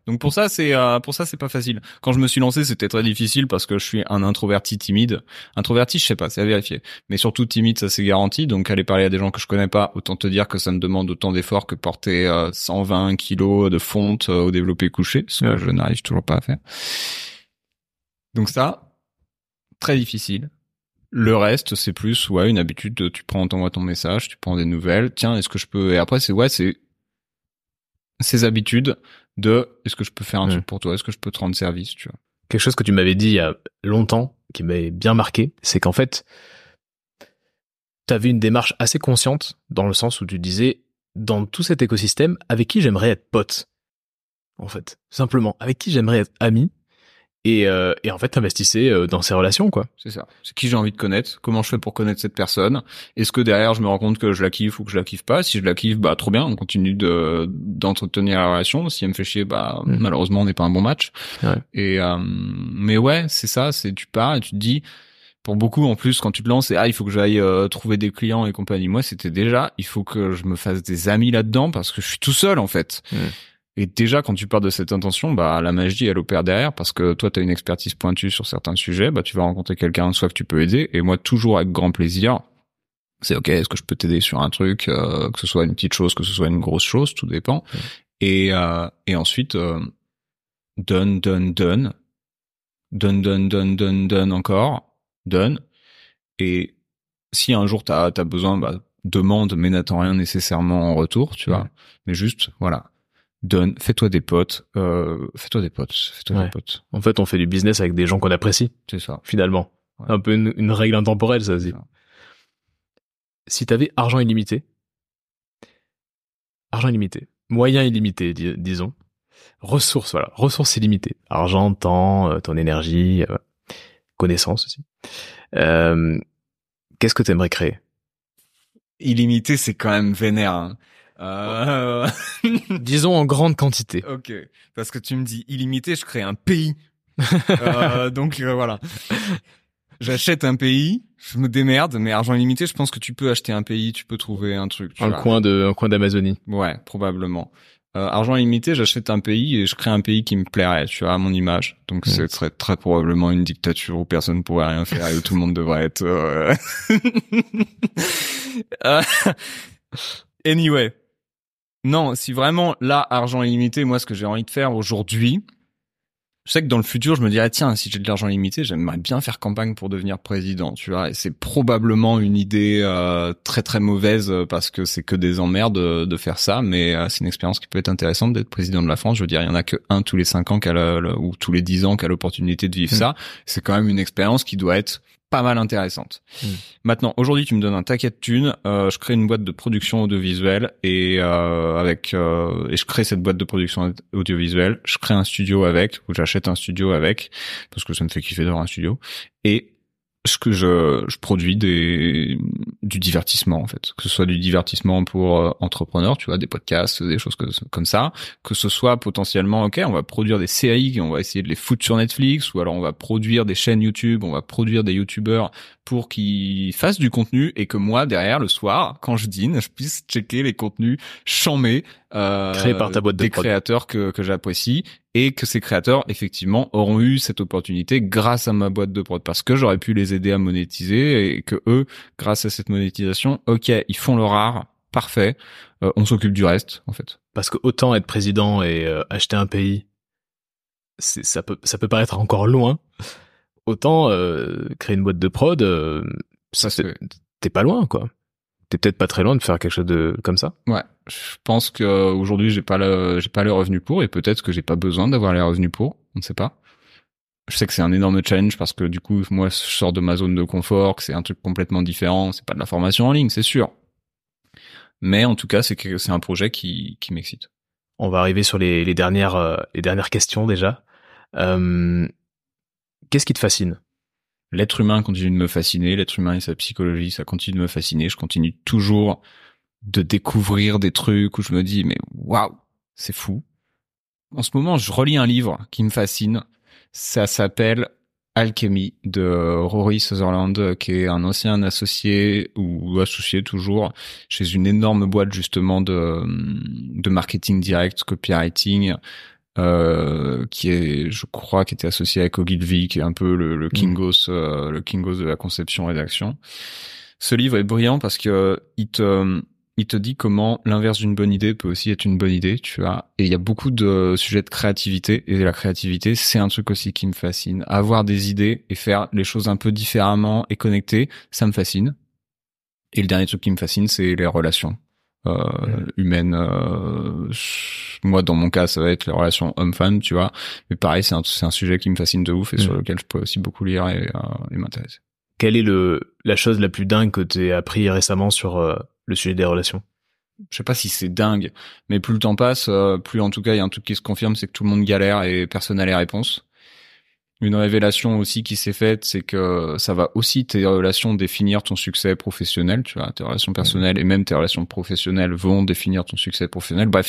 Donc pour ça c'est pas facile. Quand je me suis lancé, c'était très difficile parce que je suis un introverti timide. Introverti, je sais pas, c'est à vérifier. Mais surtout timide, ça c'est garanti. Donc aller parler à des gens que je connais pas, autant te dire que ça me demande autant d'efforts que porter 120 kilos de fonte au développé couché, ce que je n'arrive toujours pas à faire. Donc ça, très difficile. Le reste, c'est plus une habitude. Tu t'envoies ton message, tu prends des nouvelles. Tiens, est-ce que je peux... Et après, c'est ces habitudes de est-ce que je peux faire un truc pour toi, est-ce que je peux te rendre service, tu vois. Quelque chose que tu m'avais dit il y a longtemps, qui m'avait bien marqué, c'est qu'en fait, t'avais une démarche assez consciente dans le sens où tu disais, dans tout cet écosystème, avec qui j'aimerais être pote, en fait. Simplement, avec qui j'aimerais être ami. Et en fait, t'investissais dans ces relations, quoi. C'est ça. C'est qui j'ai envie de connaître. Comment je fais pour connaître cette personne. Est-ce que derrière, je me rends compte que je la kiffe ou que je la kiffe pas. Si je la kiffe, trop bien. On continue d'entretenir la relation. Si elle me fait chier, malheureusement, on n'est pas un bon match. Ouais. Et, mais ouais, c'est ça. C'est, tu pars et tu te dis, pour beaucoup, en plus, quand tu te lances, il faut que j'aille trouver des clients et compagnie. Moi, c'était déjà, il faut que je me fasse des amis là-dedans parce que je suis tout seul, en fait. Et déjà, quand tu pars de cette intention, la magie, elle opère derrière parce que toi, tu as une expertise pointue sur certains sujets, tu vas rencontrer quelqu'un, soit que tu peux aider, et moi, toujours avec grand plaisir, c'est ok, est-ce que je peux t'aider sur un truc, que ce soit une petite chose, que ce soit une grosse chose, tout dépend. Et ensuite, donne encore, donne. Et si un jour t'as besoin, demande, mais n'attends rien nécessairement en retour, tu vois. Mais juste, voilà. Donne, fais-toi des potes, des potes. En fait, on fait du business avec des gens qu'on apprécie. C'est ça. Finalement. Ouais. Un peu une règle intemporelle, ça aussi. Si t'avais argent illimité, moyens illimités, disons, ressources illimitées, argent, temps, ton énergie, connaissances aussi. Qu'est-ce que t'aimerais créer? Illimité, c'est quand même vénère, hein. Disons en grande quantité. Ok, parce que tu me dis illimité, je crée un pays. Donc voilà. J'achète un pays, je me démerde, mais argent illimité, je pense que tu peux acheter un pays, tu peux trouver un truc. Un coin d'Amazonie. Ouais, probablement. Argent illimité, j'achète un pays et je crée un pays qui me plairait, tu vois, à mon image. Donc ce serait très probablement une dictature où personne pourrait rien faire et où tout le monde devrait être... Anyway. Non, si vraiment, là, argent illimité, moi, ce que j'ai envie de faire aujourd'hui, je sais que dans le futur, je me dirais, tiens, si j'ai de l'argent illimité, j'aimerais bien faire campagne pour devenir président, tu vois. Et c'est probablement une idée très très mauvaise parce que c'est que des emmerdes de faire ça, mais c'est une expérience qui peut être intéressante d'être président de la France. Je veux dire, il y en a que un tous les 5 ans ou tous les 10 ans qui a l'opportunité de vivre ça. C'est quand même une expérience qui doit être pas mal intéressante. Maintenant, aujourd'hui, tu me donnes un taquet de thunes, je crée une boîte de production audiovisuelle et je crée cette boîte de production audiovisuelle, je crée un studio avec, ou j'achète un studio avec, parce que ça me fait kiffer d'avoir un studio, et je produis du divertissement, en fait. Que ce soit du divertissement pour entrepreneurs, tu vois, des podcasts, des choses comme ça. Que ce soit potentiellement, ok, on va produire des séries, on va essayer de les foutre sur Netflix, ou alors on va produire des chaînes YouTube, on va produire des YouTubeurs pour qu'ils fassent du contenu et que moi, derrière, le soir, quand je dîne, je puisse checker les contenus chamés, créés par ta boîte de des prod. créateurs que j'apprécie. Et que ces créateurs, effectivement, auront eu cette opportunité grâce à ma boîte de prod. Parce que j'aurais pu les aider à monétiser et que eux, grâce à cette monétisation, ok, ils font leur art, parfait, on s'occupe du reste, en fait. Parce que autant être président et acheter un pays, ça peut paraître encore loin. Autant créer une boîte de prod, t'es pas loin, quoi. T'es peut-être pas très loin de faire quelque chose de comme ça. Ouais, je pense que aujourd'hui j'ai pas les revenus pour, et peut-être que j'ai pas besoin d'avoir les revenus pour, on ne sait pas. Je sais que c'est un énorme challenge parce que du coup moi je sors de ma zone de confort, que c'est un truc complètement différent, c'est pas de la formation en ligne, c'est sûr. Mais en tout cas, c'est un projet qui m'excite. On va arriver sur les dernières questions déjà. Qu'est-ce qui te fascine? L'être humain continue de me fasciner, l'être humain et sa psychologie, ça continue de me fasciner. Je continue toujours de découvrir des trucs où je me dis, mais waouh, c'est fou. En ce moment, je relis un livre qui me fascine. Ça s'appelle Alchemy de Rory Sutherland, qui est un ancien associé ou associé toujours chez une énorme boîte justement de marketing direct, copywriting, qui est, je crois, qui était associé avec Ogilvy, qui est un peu le Kingos de la conception rédaction. Ce livre est brillant parce que il te dit comment l'inverse d'une bonne idée peut aussi être une bonne idée, tu vois. Et il y a beaucoup de sujets de créativité, et la créativité, c'est un truc aussi qui me fascine. Avoir des idées et faire les choses un peu différemment et connectées, ça me fascine. Et le dernier truc qui me fascine, c'est les relations humaines. Moi, dans mon cas, ça va être les relations homme-femme, tu vois. Mais pareil, c'est un sujet qui me fascine de ouf et sur lequel je peux aussi beaucoup lire et m'intéresser. Quelle est la chose la plus dingue que tu as appris récemment sur le sujet des relations? Je sais pas si c'est dingue, mais plus le temps passe, plus en tout cas il y a un truc qui se confirme, c'est que tout le monde galère et personne n'a les réponses. Une révélation aussi qui s'est faite, c'est que ça va aussi tes relations définir ton succès professionnel, tu vois, tes relations personnelles et même tes relations professionnelles vont définir ton succès professionnel. Bref,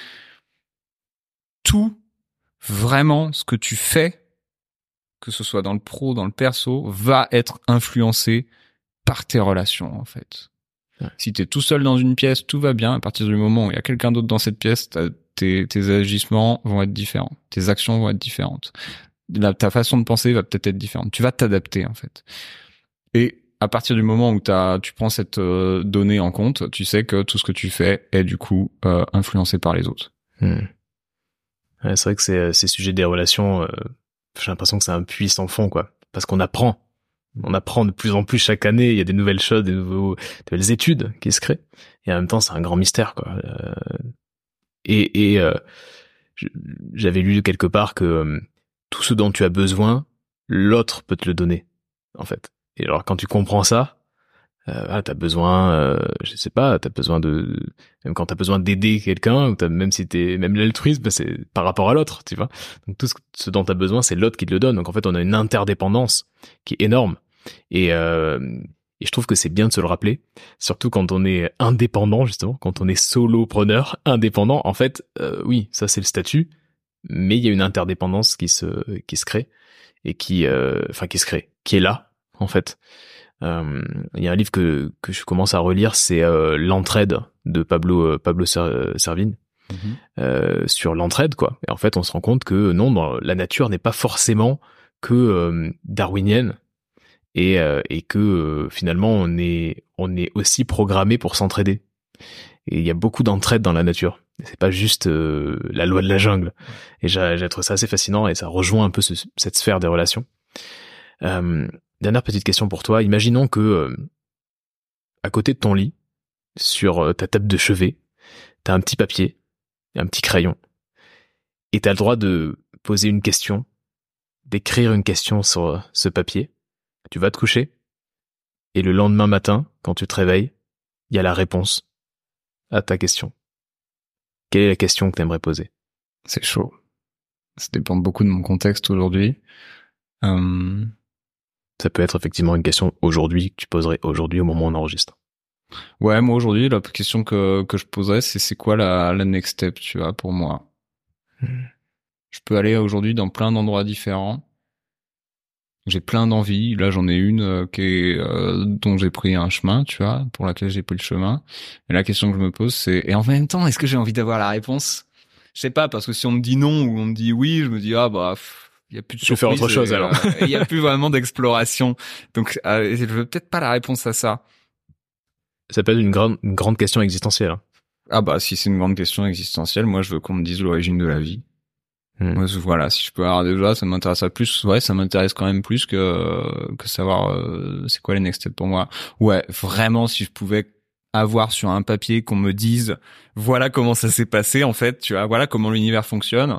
tout vraiment ce que tu fais, que ce soit dans le pro, dans le perso, va être influencé par tes relations, en fait. Ouais. Si t'es tout seul dans une pièce, tout va bien. À partir du moment où il y a quelqu'un d'autre dans cette pièce, tes agissements vont être différents. Tes actions vont être différentes. Ta façon de penser va peut-être être différente. Tu vas t'adapter, en fait. Et à partir du moment où tu prends cette donnée en compte, tu sais que tout ce que tu fais est du coup influencé par les autres. Ouais, c'est vrai que ces sujets des relations, j'ai l'impression que c'est un puits sans fond, quoi. Parce qu'on apprend. On apprend de plus en plus chaque année. Il y a des nouvelles choses, des nouvelles études qui se créent. Et en même temps, c'est un grand mystère, quoi. J'avais lu quelque part que tout ce dont tu as besoin, l'autre peut te le donner, en fait. Et alors, quand tu comprends ça, t'as besoin, je sais pas, même quand t'as besoin d'aider quelqu'un, ou même l'altruisme, c'est par rapport à l'autre, tu vois. Donc tout ce dont t'as besoin, c'est l'autre qui te le donne. Donc en fait, on a une interdépendance qui est énorme. Et je trouve que c'est bien de se le rappeler, surtout quand on est indépendant, justement, quand on est solopreneur, indépendant. En fait, oui, ça c'est le statut, mais il y a une interdépendance qui se crée et qui se crée, qui est là, en fait. Il y a un livre que je commence à relire, c'est L'entraide de Pablo Servigne, sur l'entraide, quoi. Et en fait, on se rend compte que non, la nature n'est pas forcément que darwinienne et que finalement on est aussi programmé pour s'entraider. Et il y a beaucoup d'entraide dans la nature. C'est pas juste la loi de la jungle. Et j'ai trouvé ça assez fascinant et ça rejoint un peu cette sphère des relations. Dernière petite question pour toi. Imaginons que à côté de ton lit, sur ta table de chevet, t'as un petit papier, un petit crayon, et t'as le droit de poser une question, d'écrire une question sur ce papier. Tu vas te coucher, et le lendemain matin, quand tu te réveilles, il y a la réponse à ta question. Quelle est la question que t'aimerais poser? C'est chaud. Ça dépend beaucoup de mon contexte aujourd'hui. Ça peut être effectivement une question aujourd'hui que tu poserais aujourd'hui au moment où on enregistre. Ouais, moi aujourd'hui, la question que je poserais, c'est quoi la next step, tu vois, pour moi. Je peux aller aujourd'hui dans plein d'endroits différents. J'ai plein d'envies. Là, j'en ai une dont j'ai pris un chemin, tu vois, pour laquelle j'ai pris le chemin. Et la question que je me pose, c'est, et en même temps, est-ce que j'ai envie d'avoir la réponse? Je sais pas, parce que si on me dit non ou on me dit oui, je me dis, il y a plus de surprise. Je vais faire autre chose, alors. Il y a plus vraiment d'exploration. Donc, je veux peut-être pas la réponse à ça. Ça peut être une grande question existentielle. Si c'est une grande question existentielle, moi, je veux qu'on me dise l'origine de la vie. Moi, voilà, si je peux avoir déjà, ça m'intéresse plus. Ouais, ça m'intéresse quand même plus que savoir c'est quoi les next steps pour moi. Ouais, vraiment, si je pouvais avoir sur un papier qu'on me dise voilà comment ça s'est passé en fait, tu vois, voilà comment l'univers fonctionne.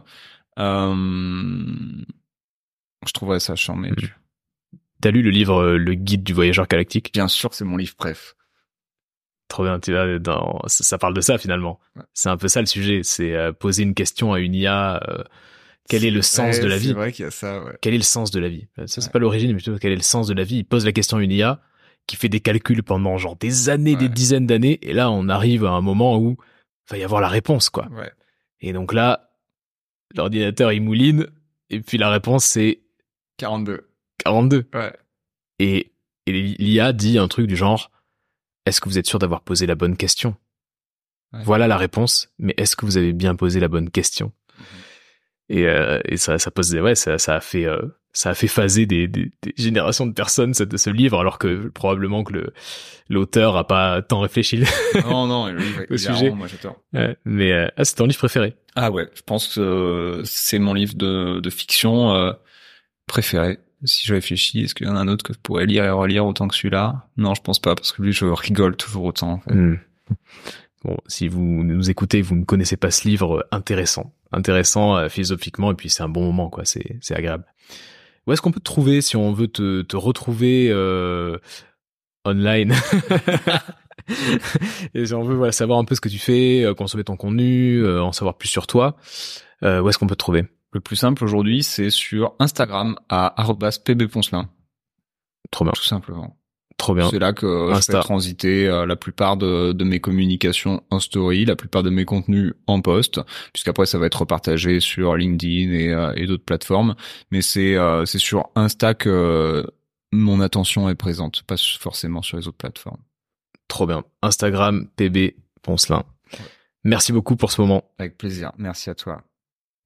Je trouverais ça charmé. T'as lu le livre Le Guide du voyageur galactique? Bien sûr, c'est mon livre préf. Trop bien, ça parle de ça finalement. Ouais. C'est un peu ça le sujet, c'est poser une question à une IA. Quel est le sens de la vie? C'est vrai qu'il y a ça, ouais. Quel est le sens de la vie? Ça, c'est pas l'origine, mais plutôt quel est le sens de la vie? Il pose la question à une IA qui fait des calculs pendant genre des années, des dizaines d'années, et là on arrive à un moment où il va y avoir la réponse, quoi. Ouais. Et donc là, l'ordinateur il mouline, et puis la réponse c'est 42. Ouais. Et l'IA dit un truc du genre, est-ce que vous êtes sûr d'avoir posé la bonne question? Ouais. Voilà la réponse, mais est-ce que vous avez bien posé la bonne question? Et ça pose ça a fait phaser des générations de personnes ce livre, alors que probablement que l'auteur a pas tant réfléchi Non, le livre au est sujet. moi j'adore. Mais c'est ton livre préféré? Ah ouais, je pense que c'est mon livre de fiction préféré. Si je réfléchis, est-ce qu'il y en a un autre que je pourrais lire et relire autant que celui-là? Non, je pense pas, parce que lui, je rigole toujours autant, en fait. Bon, si vous nous écoutez, vous ne connaissez pas ce livre, intéressant philosophiquement, et puis c'est un bon moment, quoi. C'est agréable. Où est-ce qu'on peut te trouver si on veut te retrouver online? Et si on veut savoir un peu ce que tu fais, consommer ton contenu, en savoir plus sur toi, où est-ce qu'on peut te trouver? Le plus simple aujourd'hui, c'est sur Instagram à @pbponcelin. Trop bien. Tout simplement. Trop bien. C'est là que je fais transiter la plupart de mes communications en story, la plupart de mes contenus en post, puisqu'après ça va être repartagé sur LinkedIn et d'autres plateformes. Mais c'est sur Insta que mon attention est présente, pas forcément sur les autres plateformes. Trop bien. Instagram, PB Poncelin. Ouais. Merci beaucoup pour ce moment. Avec plaisir. Merci à toi.